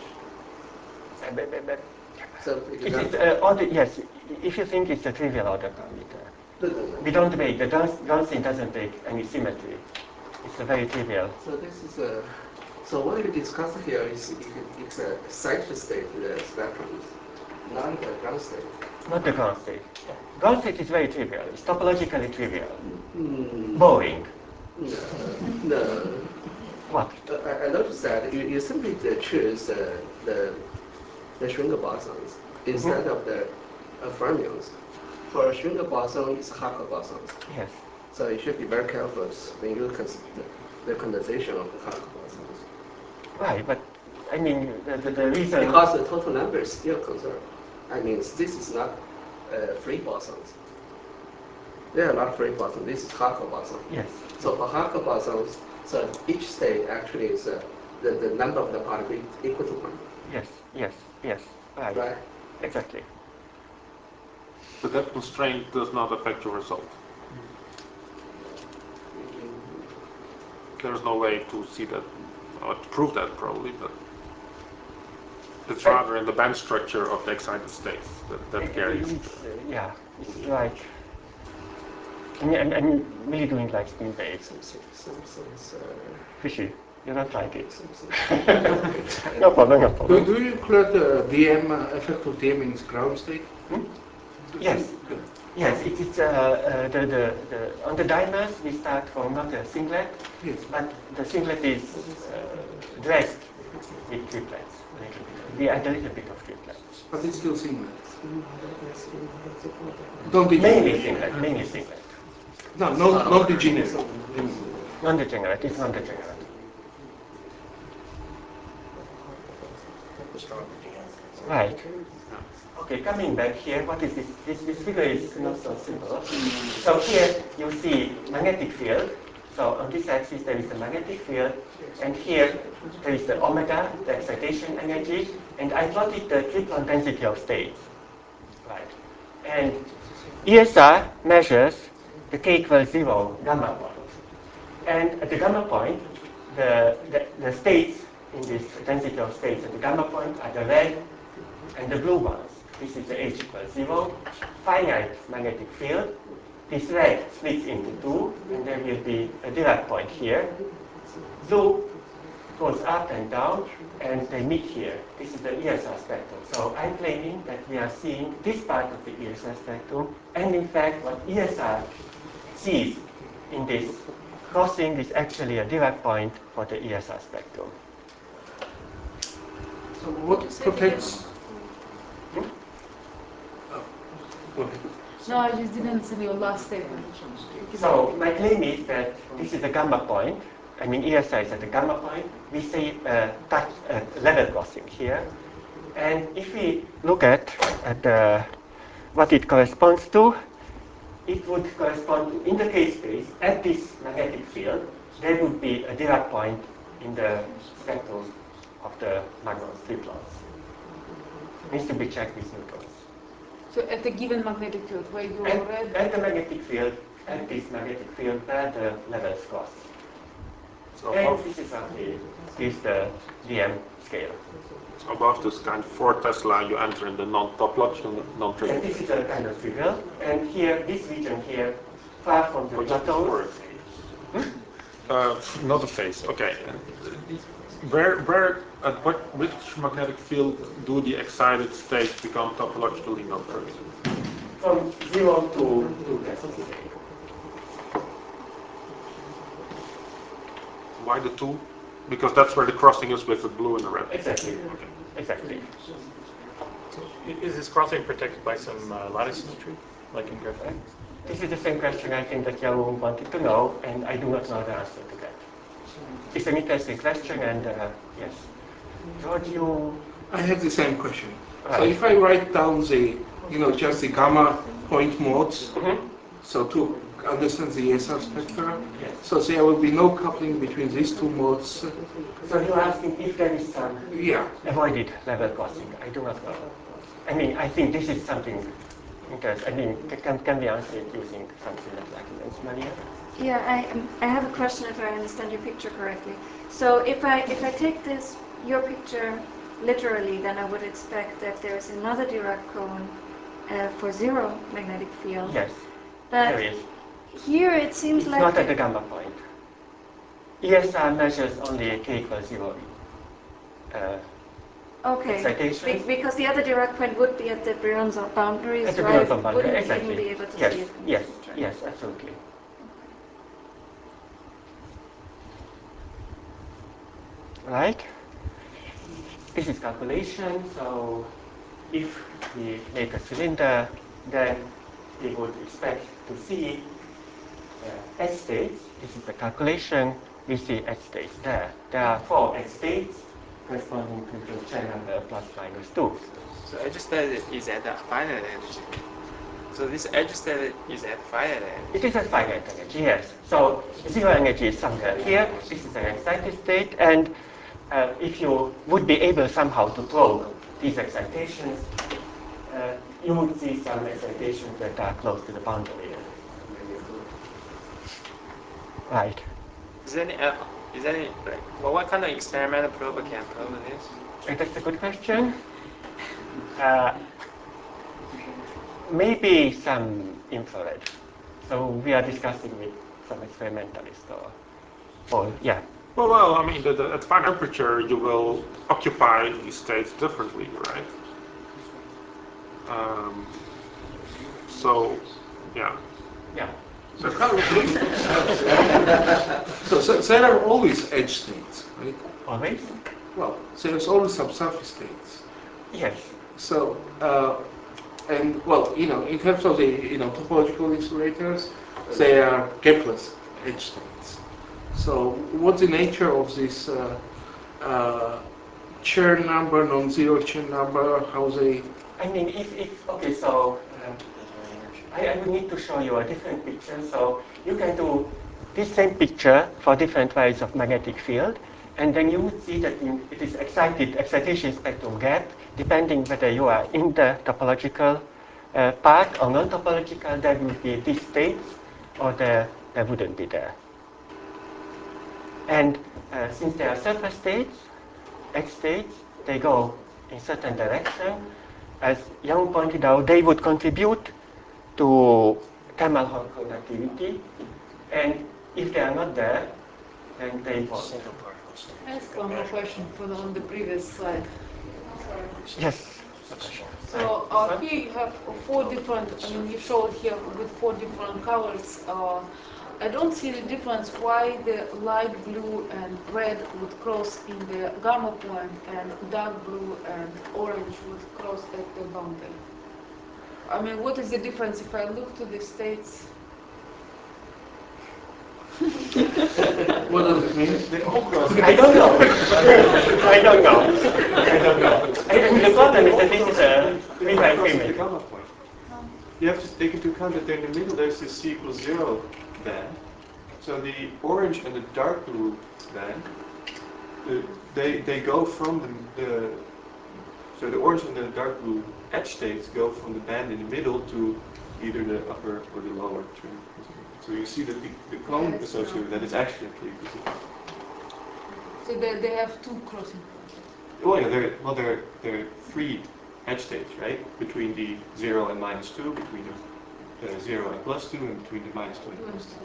[SPEAKER 6] So for
[SPEAKER 1] It
[SPEAKER 6] example,
[SPEAKER 1] is order, yes, if you think it's a trivial order parameter.
[SPEAKER 6] no.
[SPEAKER 1] We don't make, the Johnson doesn't take any symmetry. It's a very trivial.
[SPEAKER 6] So this is a. So what we discussed here is it's a site state spectrum, not the ground state.
[SPEAKER 1] Not the ground state. Ground state is very trivial. It's topologically trivial.
[SPEAKER 6] Hmm.
[SPEAKER 1] Boring.
[SPEAKER 6] No.
[SPEAKER 1] What?
[SPEAKER 6] I noticed that you simply choose the Schrödinger bosons instead of the fermions. For a Schrödinger boson, it's a Hardcore boson.
[SPEAKER 1] Yes.
[SPEAKER 6] So you should be very careful when you consider the condensation of the Hardcore bosons.
[SPEAKER 1] Right, but I mean, the reason.
[SPEAKER 6] Because the total number is still conserved. I mean, this is not free bosons. There are not free bosons. This is Hardcore boson.
[SPEAKER 1] Yes.
[SPEAKER 6] So for Hardcore bosons, so each state actually is the number of the particle equal to 1.
[SPEAKER 1] Yes. Right.
[SPEAKER 6] Right?
[SPEAKER 1] Exactly.
[SPEAKER 2] But that constraint does not affect your result. There's no way to see that, or to prove that probably, but it's rather in the band structure of the excited states that carries.
[SPEAKER 1] Yeah, it's like. I'm really doing like spin waves. Fishy. You don't like it. No problem.
[SPEAKER 3] Do you include the DM effect of DM in its ground state?
[SPEAKER 1] Yes. Yes, it is on the dimers we start from not a singlet,
[SPEAKER 3] Yes.
[SPEAKER 1] but the singlet is dressed with triplets. We add a little bit of triplets.
[SPEAKER 3] But it's still singlet.
[SPEAKER 1] Mainly singlet.
[SPEAKER 3] No, not degenerate.
[SPEAKER 1] Non-degenerate, it's non-degenerate. Right. Okay, coming back here, what is this? This figure is not so simple. So here you see magnetic field. So on this axis there is a magnetic field, and here there is the omega, the excitation energy, and I plotted the triplet density of states. Right. And ESR measures the k equals 0 gamma point. And at the gamma point, the states in this density of states at the gamma point are the red and the blue ones. this is the H equals 0, finite magnetic field. This red splits into two, and there will be a Dirac point here. Loop goes up and down, and they meet here. This is the ESR spectrum. So I'm claiming that we are seeing this part of the ESR spectrum, and in fact, what ESR sees in this crossing is actually a Dirac point for the ESR spectrum.
[SPEAKER 6] So what protects? Okay.
[SPEAKER 5] No, I just didn't understand your last statement.
[SPEAKER 1] So my claim is that this is a gamma point. I mean, ESR is at the gamma point. We see level crossing here. And if we look at what it corresponds to, it would correspond to, in the k-space, at this magnetic field, there would be a Dirac point in the spectrum of the Magnus flip-flops. Needs to be checked with neutrons.
[SPEAKER 5] So at the given magnetic field where you read...
[SPEAKER 1] At the magnetic field, at this magnetic field where the levels cross.
[SPEAKER 2] So
[SPEAKER 1] And
[SPEAKER 2] above,
[SPEAKER 1] this is roughly the DM scale.
[SPEAKER 2] so above this kind of 4 Tesla, you enter in the non-topological,
[SPEAKER 1] And
[SPEAKER 2] non-trivial.
[SPEAKER 1] this is a kind of trivial. And here, this region here, far from the platons.
[SPEAKER 2] Not a phase. Okay. And which magnetic field do the excited states become topologically non-trivial?
[SPEAKER 1] From 0 to 2 Tesla.
[SPEAKER 2] Why the 2? Because that's where the crossing is with the blue and the red.
[SPEAKER 1] Exactly.
[SPEAKER 2] Okay.
[SPEAKER 1] Exactly.
[SPEAKER 7] Is this crossing protected by some lattice symmetry, like in graphite?
[SPEAKER 1] This is the same question I think that Yaru wanted to know, and I do not know the answer to that. It's an interesting question, and yes. George, you...
[SPEAKER 6] I have the same question. So
[SPEAKER 1] Right.
[SPEAKER 6] if I write down the, just the gamma point modes,
[SPEAKER 1] Mhm.
[SPEAKER 6] so to understand the ESR spectra,
[SPEAKER 1] Yes.
[SPEAKER 6] so there will be no coupling between these two modes.
[SPEAKER 1] So you're asking if there is some
[SPEAKER 6] Yeah.
[SPEAKER 1] avoided level crossing. I do not know. I mean, I think this is something interesting. I mean, can we answer it using some similar arguments, Maria?
[SPEAKER 8] Yeah, I have a question if I understand your picture correctly. So if I take your picture literally, then I would expect that there's another Dirac cone for zero magnetic field.
[SPEAKER 1] Yes,
[SPEAKER 8] But
[SPEAKER 1] there is.
[SPEAKER 8] here it seems
[SPEAKER 1] It's
[SPEAKER 8] like
[SPEAKER 1] not at the gamma point. ESR measures only k equals 0.
[SPEAKER 8] okay,
[SPEAKER 1] Excitations.
[SPEAKER 8] because the other Dirac point would be at the Brionson boundary,
[SPEAKER 1] At the
[SPEAKER 8] so I
[SPEAKER 1] Brionson boundary,
[SPEAKER 8] wouldn't
[SPEAKER 1] exactly.
[SPEAKER 8] even be able to
[SPEAKER 1] Yes,
[SPEAKER 8] see it from
[SPEAKER 1] yes,
[SPEAKER 8] this picture.
[SPEAKER 1] yes, absolutely. Right? This is calculation, so if we make a cylinder, then we would expect to see edge states. This is the calculation. We see edge states there. There are 4 edge states corresponding to the chain number plus minus 2.
[SPEAKER 4] So edge state is at the finite energy. So this edge state is at finite energy.
[SPEAKER 1] It is a finite energy, yes. So zero energy is somewhere here. This is an excited state, and if you would be able somehow to probe these excitations, you would see some excitations that are close to the boundary. Right.
[SPEAKER 4] Is there any well, what kind of experimental probe can probe this?
[SPEAKER 1] That's a good question. Maybe some infrared. So we are discussing with some experimentalists or yeah.
[SPEAKER 2] Well, I mean, at fine temperature, you will occupy these states differently, right? So, yeah.
[SPEAKER 1] Yeah.
[SPEAKER 6] So there are always edge states, right?
[SPEAKER 1] Always?
[SPEAKER 6] Well, there's always some surface states.
[SPEAKER 1] Yes.
[SPEAKER 6] So, and well, in terms of the topological insulators, they are Kepler's edge states. So, what's the nature of this Chern number, non-zero Chern number? How they?
[SPEAKER 1] I mean, okay, so I would need to show you a different picture. So you can do this same picture for different values of magnetic field, and then you would see that it is excitation spectrum gap, depending whether you are in the topological part or non-topological, there would be these states, or there wouldn't be there. And since there are surface states, X states, they go in certain direction. as Young pointed out, they would contribute to thermal Hall conductivity, and if they are not there, then they won't.
[SPEAKER 5] Ask one more question on the previous slide.
[SPEAKER 1] Yes.
[SPEAKER 5] So here you have 4 different, you showed here with 4 different colors. I don't see the difference why the light blue and red would cross in the gamma point and dark blue and orange would cross at the boundary. What is the difference if I look to the states?
[SPEAKER 3] What does it mean?
[SPEAKER 1] I don't know. I don't know. The problem is that this is a 3 by 3
[SPEAKER 9] the
[SPEAKER 1] matrix.
[SPEAKER 9] gamma point. You have to take into account that in the middle there's this C equals 0 band. So the orange and the dark blue band, they go from so the orange and the dark blue edge states go from the band in the middle to either the upper or the lower trim. So you see that the cone associated with that is actually pretty good.
[SPEAKER 5] So they have 2 crossing points.
[SPEAKER 9] Oh yeah, there are 3 edge states, right? Between the 0 and -2, between the 0 and +2, and between the -2 and +2.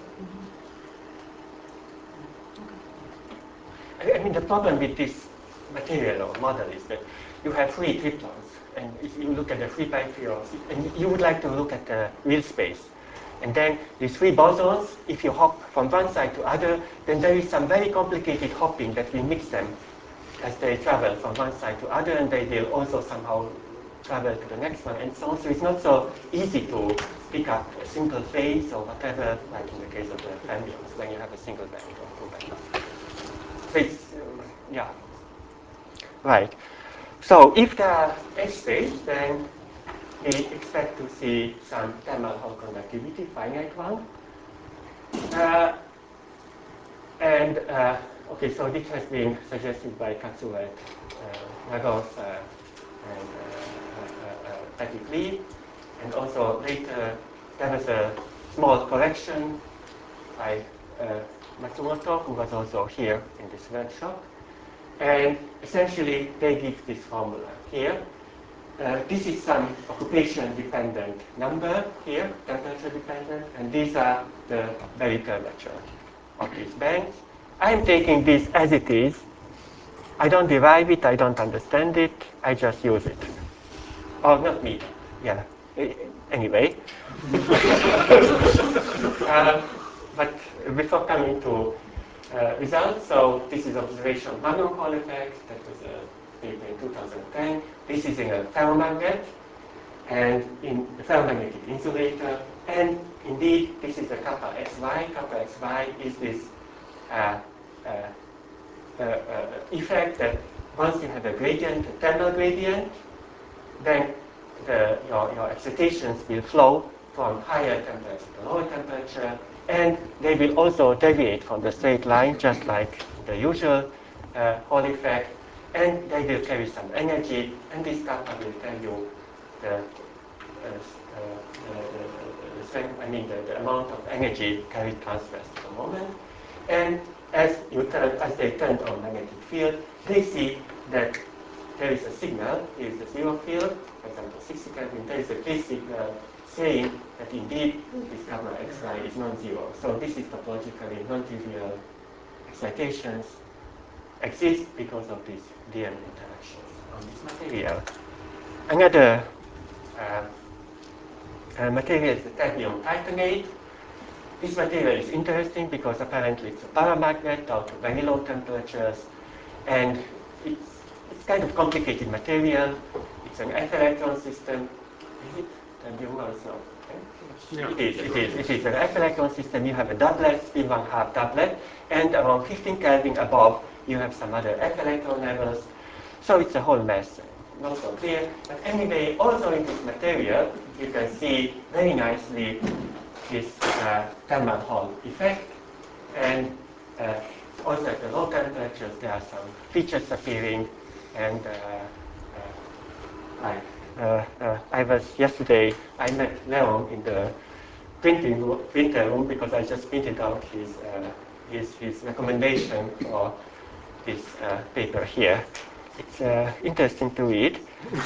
[SPEAKER 1] The problem with this material or model is that you have 3 triplons, and if you look at the 3 by 3, and you would like to look at the real space. And then these 3 bosons, if you hop from one side to other, then there is some very complicated hopping that will mix them as they travel from one side to other, and they will also somehow travel to the next one, and so on. So it's not so easy to pick up a single phase or whatever, like in the case of the fermions, when you have a single band or 2 bands. So it's, yeah. Right. So if there are edge states, then we expect to see some thermal Hall conductivity, finite one. Okay, so this has been suggested by Katsuo, Lagos, and Patrick Lee. And also later, there was a small correction by Matsumoto, who was also here in this workshop. And essentially, they give this formula here. This is some occupation-dependent number here, temperature-dependent, and these are the Berry curvature of these bands. I'm taking this as it is. I don't derive it, I don't understand it, I just use it. Oh, not me, yeah. Anyway. But before coming to results, so this is observation of Magnum Hall effect, that was a paper in 2010. This is in a ferromagnet, and in a ferromagnetic insulator, and indeed, this is a kappa xy. Kappa xy is this effect that once you have a gradient, a thermal gradient, then your excitations will flow from higher temperature to lower temperature, and they will also deviate from the straight line, just like the usual Hall effect, and they will carry some energy, and this kappa will tell you the amount of energy carried transverse to the moment. And as they turn on magnetic field, they see that there is a signal, here is the zero field, for example 60 Kelvin, there is a clear signal saying that indeed this gamma xy is non-zero. So this is topologically non-trivial excitations exist because of these DM interactions on this material. Another material is the terbium titanate. This material is interesting because apparently it's a paramagnet down to very low temperatures, and it's kind of complicated material. It's an F-electron system. Is it terbium also? Okay. Yeah. It is an F-electron system. You have a doublet, spin 1/2 doublet, and around 15 Kelvin above, you have some other F-electron levels. So it's a whole mess. Not so clear. But anyway, also in this material, you can see very nicely this thermal Hall effect. And also at the low temperatures, there are some features appearing. And I was yesterday, I met Leon in the printer room because I just printed out his recommendation for this paper here. It's interesting to read.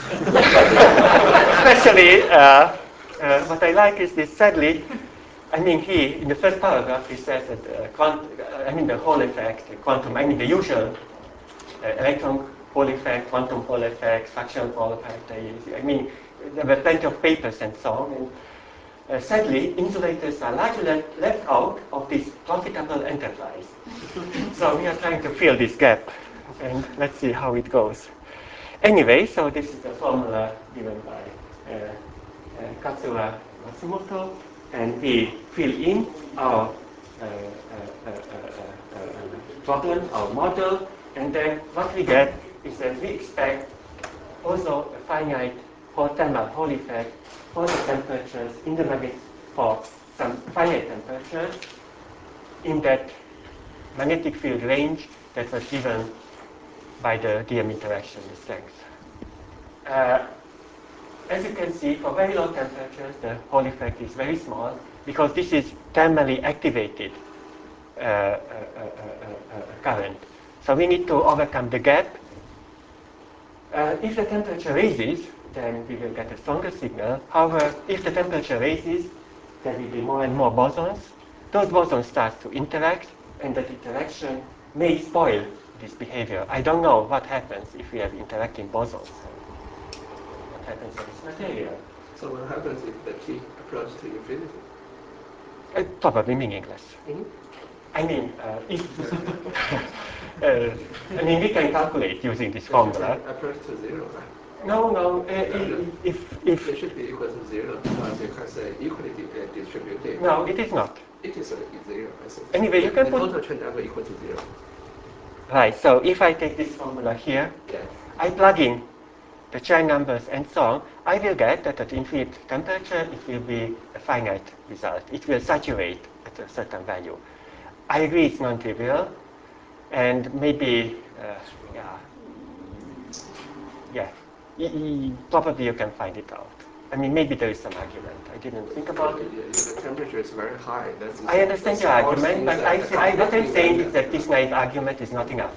[SPEAKER 1] Especially, what I like is this, sadly, I mean, in the first paragraph, he says that the Hall effect, the usual electron Hall effect, quantum Hall effect, fractional Hall effect. There were plenty of papers and so on. And sadly, insulators are largely left out of this profitable enterprise. So we are trying to fill this gap, and let's see how it goes. Anyway, so this is the formula given by Katsura Matsumoto, and we fill in our problem, our model, and then what we get is that we expect also a finite thermal Hall effect for the temperatures in the for some finite temperatures in that magnetic field range that was given by the DM interaction strength. As you can see, for very low temperatures, the Hall effect is very small because this is thermally activated current. So we need to overcome the gap. If the temperature raises, then we will get a stronger signal. However, if the temperature raises, there will be more and more bosons. Those bosons start to interact, and that interaction may spoil this behavior. I don't know what happens if we have interacting bosons. What happens to this material?
[SPEAKER 6] So what happens if the T approaches to infinity?
[SPEAKER 1] Probably meaningless.
[SPEAKER 6] Mm-hmm.
[SPEAKER 1] We can calculate using this formula.
[SPEAKER 6] Approach to zero, right?
[SPEAKER 1] No. If
[SPEAKER 6] it should be equal to zero because it has equally distributed.
[SPEAKER 1] No, it is not.
[SPEAKER 6] It is zero, I think.
[SPEAKER 1] Anyway, you can put
[SPEAKER 6] total trend angle equal to zero.
[SPEAKER 1] Right. So if I take this formula here, I plug in the Chern numbers and so on, I will get that at infinite temperature it will be a finite result. It will saturate at a certain value. I agree it's non-trivial, and maybe, probably you can find it out. Maybe there is some argument. I didn't think about it.
[SPEAKER 6] The temperature is very high.
[SPEAKER 1] I understand your argument, but what I'm saying is that this naive argument is not enough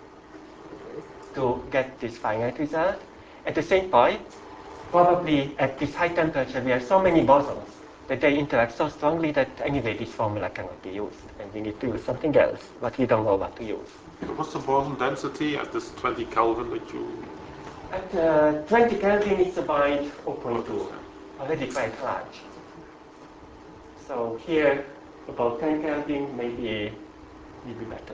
[SPEAKER 1] to get this finite result. At the same point, probably at this high temperature, we have so many bosons that they interact so strongly that anyway this formula cannot be used, and we need to use something else, but we don't know what to use.
[SPEAKER 2] What's the boson density at this 20 Kelvin that you...
[SPEAKER 1] At 20 Kelvin, it's about 0.2, already quite large. So here, about 10 Kelvin, maybe will be better.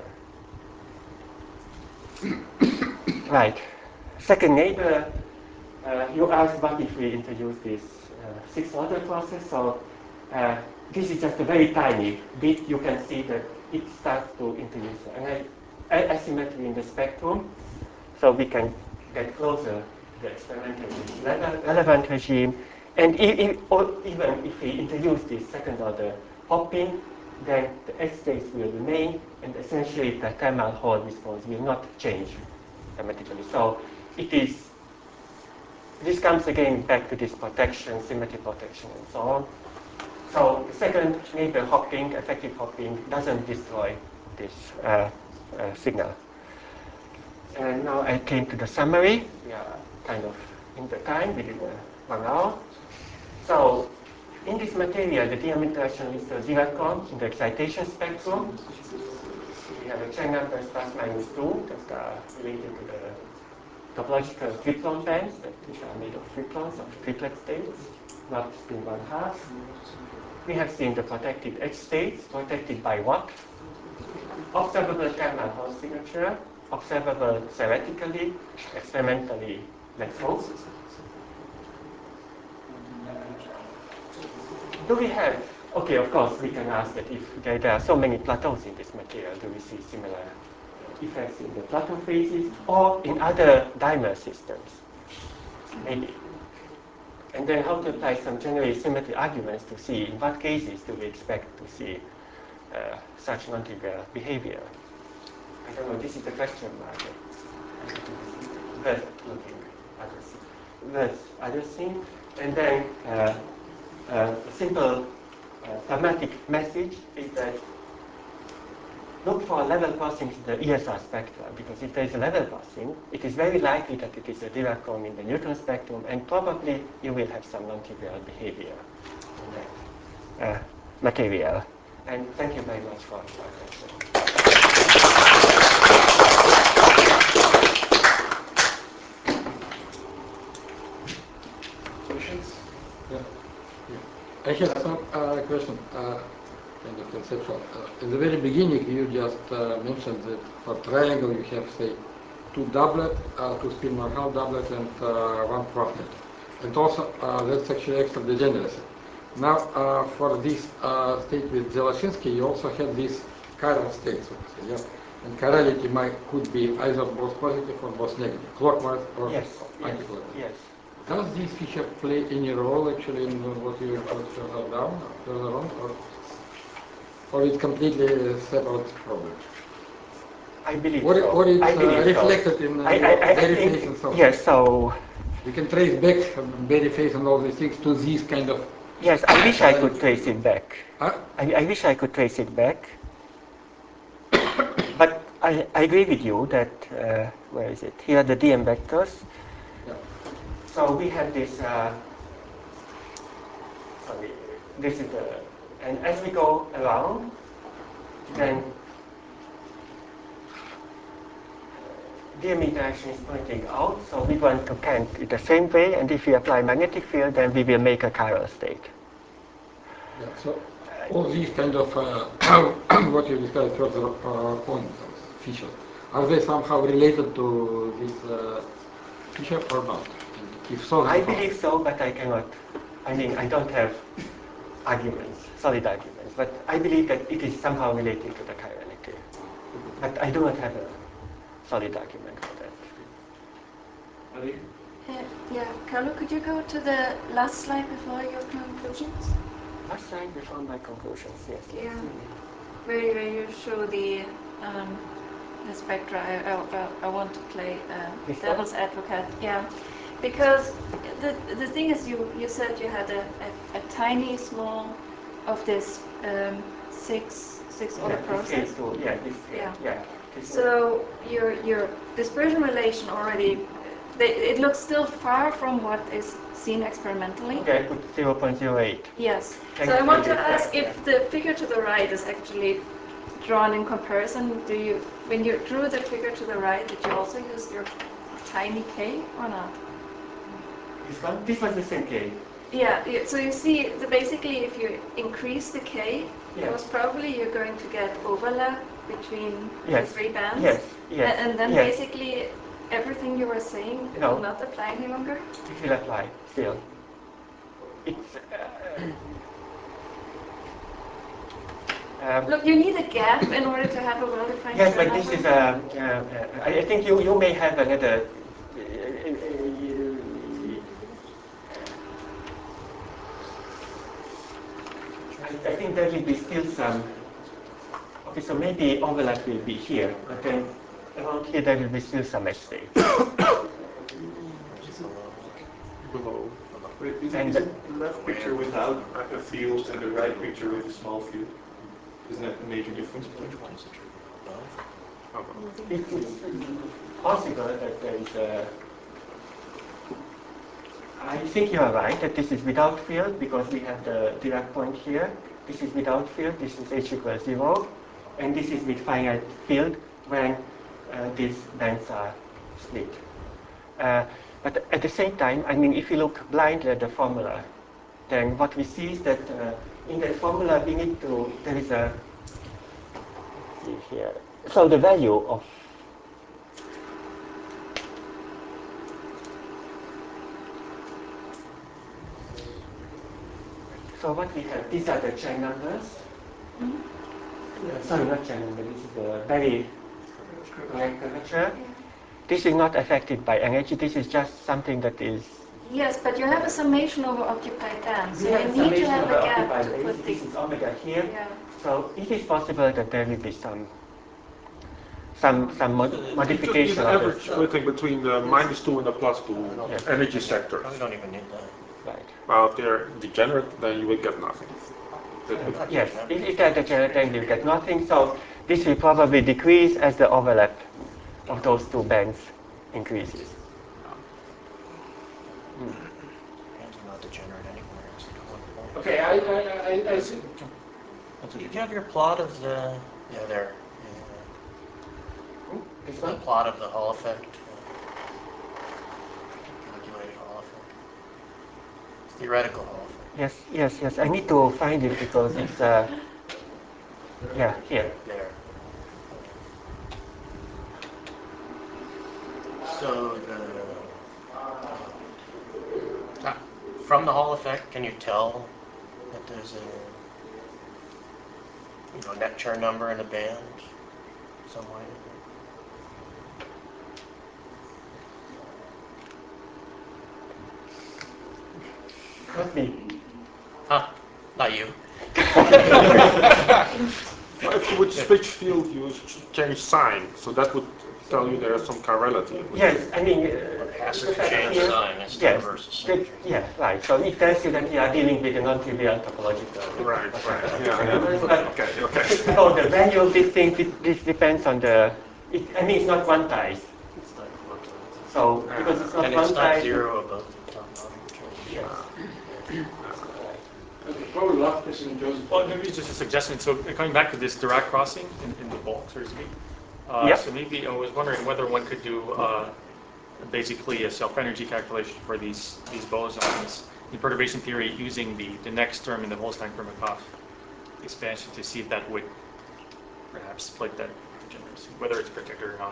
[SPEAKER 1] Right. Second neighbor, you asked what if we introduce this sixth order process. So this is just a very tiny bit. You can see that it starts to introduce an asymmetry in the spectrum. So we can get closer to the experimentally relevant regime. And even if we introduce this second order hopping, then the S states will remain, and essentially the thermal Hall response will not change dramatically. So this comes again back to this protection, symmetry protection, and so on. So the second neighbor hopping, effective hopping, doesn't destroy this signal. And now I came to the summary. We are kind of in the time, within 1 hour. So in this material, the DM interaction is the Dirac in the excitation spectrum. We have a Chern numbers plus minus 2 that are related to the topological triplon bands, which are made of triplons, of triplet states, not spin 1/2. We have seen the protected edge states, protected by what? Observable thermal Hall signature, observable theoretically, experimentally, let's hope. Do we have, okay, of course, we can ask that if there are so many plateaus in this material, do we see similar effects in the plateau phases or in other dimer systems? Maybe. And then how to apply some general symmetry arguments to see in what cases do we expect to see such non-trivial behavior. I don't know, this is the question mark. Worth looking other thing. And then a simple pragmatic message is that look for level crossings in the ESR spectra, because if there is a level crossing, it is very likely that it is a Dirac cone in the neutron spectrum, and probably you will have some non-trivial behavior in that material. And thank you very much for your attention.
[SPEAKER 9] Questions?
[SPEAKER 3] Yeah. I have some question, kind of conceptual. In the very beginning, you just mentioned that for triangle you have, say, two doublet, two spin-1/2 doublet, and one quartet. And also, that's actually extra degeneracy. Now, for this state with Zelashinsky, you also have this chiral state, so to say, yeah? And chirality could be either both positive or both negative, clockwise or anti-clockwise.
[SPEAKER 1] Yes.
[SPEAKER 3] Does this feature play any role actually in what you report further down, further on, or it's completely a separate problem?
[SPEAKER 1] I believe
[SPEAKER 3] or,
[SPEAKER 1] so.
[SPEAKER 3] Or it's
[SPEAKER 1] I believe
[SPEAKER 3] reflected
[SPEAKER 1] so.
[SPEAKER 3] in
[SPEAKER 1] I
[SPEAKER 3] berry
[SPEAKER 1] think,
[SPEAKER 3] phase and so on?
[SPEAKER 1] Yes, so...
[SPEAKER 3] You can trace back berry phase and all these things to these kind of...
[SPEAKER 1] Yes, I wish I could trace it back.
[SPEAKER 3] Huh?
[SPEAKER 1] I wish I could trace it back. But I agree with you that, where is it? Here are the DM vectors.
[SPEAKER 3] Yeah.
[SPEAKER 1] So we have this, this is the, and as we go around, then DM interaction is pointing out, so we want to count it the same way, and if we apply magnetic field, then we will make a chiral state.
[SPEAKER 3] Yeah, so all these kind of, what you described further on, features, are they somehow related to this feature or not? And if so,
[SPEAKER 1] I believe so, but I cannot. I mean, I don't have arguments, solid arguments, but I believe that it is somehow related to the chirality. But I do not have a solid argument for that.
[SPEAKER 8] Yeah, Carlo, could you go to the last slide before your conclusions?
[SPEAKER 1] Last slide before my conclusions, yes.
[SPEAKER 8] Yeah, where you show the spectra. I want to play devil's advocate. Yeah, because the thing is, you said you had a tiny small of this six order process. So your dispersion relation already, it looks still far from what is seen experimentally.
[SPEAKER 1] Okay, I put 0.08.
[SPEAKER 8] Yes. So I want to ask if the figure to the right is actually drawn in comparison. When you drew the figure to the right, did you also use your tiny k or not?
[SPEAKER 1] This was the same k.
[SPEAKER 8] Yeah, so you see, basically if you increase the k, most probably you're going to get overlap between the three bands.
[SPEAKER 1] Yes.
[SPEAKER 8] And then basically everything you were saying will not apply any longer?
[SPEAKER 1] It will apply still. It's...
[SPEAKER 8] look, you need a gap in order to have a well-defined
[SPEAKER 1] Yes, but this is I think you may have another... I think there will be still some... Okay, so maybe overlap will be here, but then around here there will be still some edge state.
[SPEAKER 9] Below. Isn't the left picture without a field and the right picture with a small field? Isn't that a major difference?
[SPEAKER 1] It's possible that there is a... I think you are right that this is without field because we have the Dirac point here. This is without field, this is h equals 0. And this is with finite field when these bands are split. But at the same time, I mean, if you look blindly at the formula, then what we see is that in that formula we need to, there is a, let's see here, so the value of, so what we have, these are the Chern numbers. Sorry, not Chern number, this is a very correct curvature. This is not affected by energy, this is just something that is...
[SPEAKER 8] Yes, but you have a summation over occupied bands, so
[SPEAKER 1] you
[SPEAKER 8] need to have a gap to put
[SPEAKER 1] this is omega here.
[SPEAKER 8] Yeah.
[SPEAKER 1] So it is possible that there will be some modification.
[SPEAKER 2] Just the average splitting between the -2 and the +2 energy sectors.
[SPEAKER 7] We don't even need that.
[SPEAKER 1] Right.
[SPEAKER 2] Well, if they're degenerate, then you will get nothing.
[SPEAKER 1] Yes, if they're degenerate, then you get nothing. So this will probably decrease as the overlap of those two bands increases.
[SPEAKER 10] Bands are not degenerate anywhere. It's at one point.
[SPEAKER 3] Okay, I see.
[SPEAKER 10] So did you have your plot of the, yeah, there,
[SPEAKER 1] This
[SPEAKER 10] the
[SPEAKER 1] one?
[SPEAKER 10] plot of the Hall effect, calculated Hall effect, theoretical Hall effect?
[SPEAKER 1] Yes. I need to find it because it's, yeah, here.
[SPEAKER 10] There. So from the Hall effect, can you tell that there's a net Chern number in a band some way?
[SPEAKER 1] Not me.
[SPEAKER 10] Not you.
[SPEAKER 2] If you would switch field, you change sign, so that would tell you there is some chirality.
[SPEAKER 1] Yes, I mean,
[SPEAKER 10] It has to change sign. It's
[SPEAKER 1] yes,
[SPEAKER 10] versus symmetry.
[SPEAKER 1] yeah, right. So it tells you that we are dealing with a non-trivial topological.
[SPEAKER 2] Right. Yeah. Okay.
[SPEAKER 1] So the value of this thing, this depends on the. I mean, it's not quantized.
[SPEAKER 10] It's not quantized.
[SPEAKER 1] So because it's not
[SPEAKER 10] and
[SPEAKER 1] quantized.
[SPEAKER 10] it's not zero above the top bottom
[SPEAKER 1] Yes.
[SPEAKER 3] Probably last question, Joseph.
[SPEAKER 7] Well, maybe just a suggestion. So coming back to this Dirac crossing in the bulk, so to speak.
[SPEAKER 1] Yep.
[SPEAKER 7] So maybe I was wondering whether one could do basically a self-energy calculation for these bosons in perturbation theory using the next term in the Holstein-Primakov expansion to see if that would perhaps split that degeneracy, whether it's protected or not.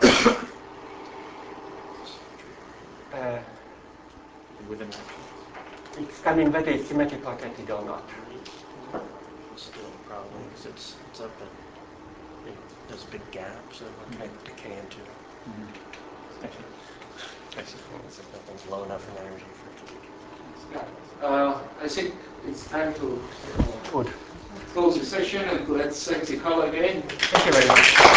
[SPEAKER 7] Within action.
[SPEAKER 1] It's coming whether it's symmetric protected or not.
[SPEAKER 10] Still probably because it's up at there's a big gap, so it can't decay into it. So nothing's low enough in energy for it to decay.
[SPEAKER 3] I think it's time to
[SPEAKER 1] Good.
[SPEAKER 3] close the session and let's thank the call again.
[SPEAKER 1] Thank you very much.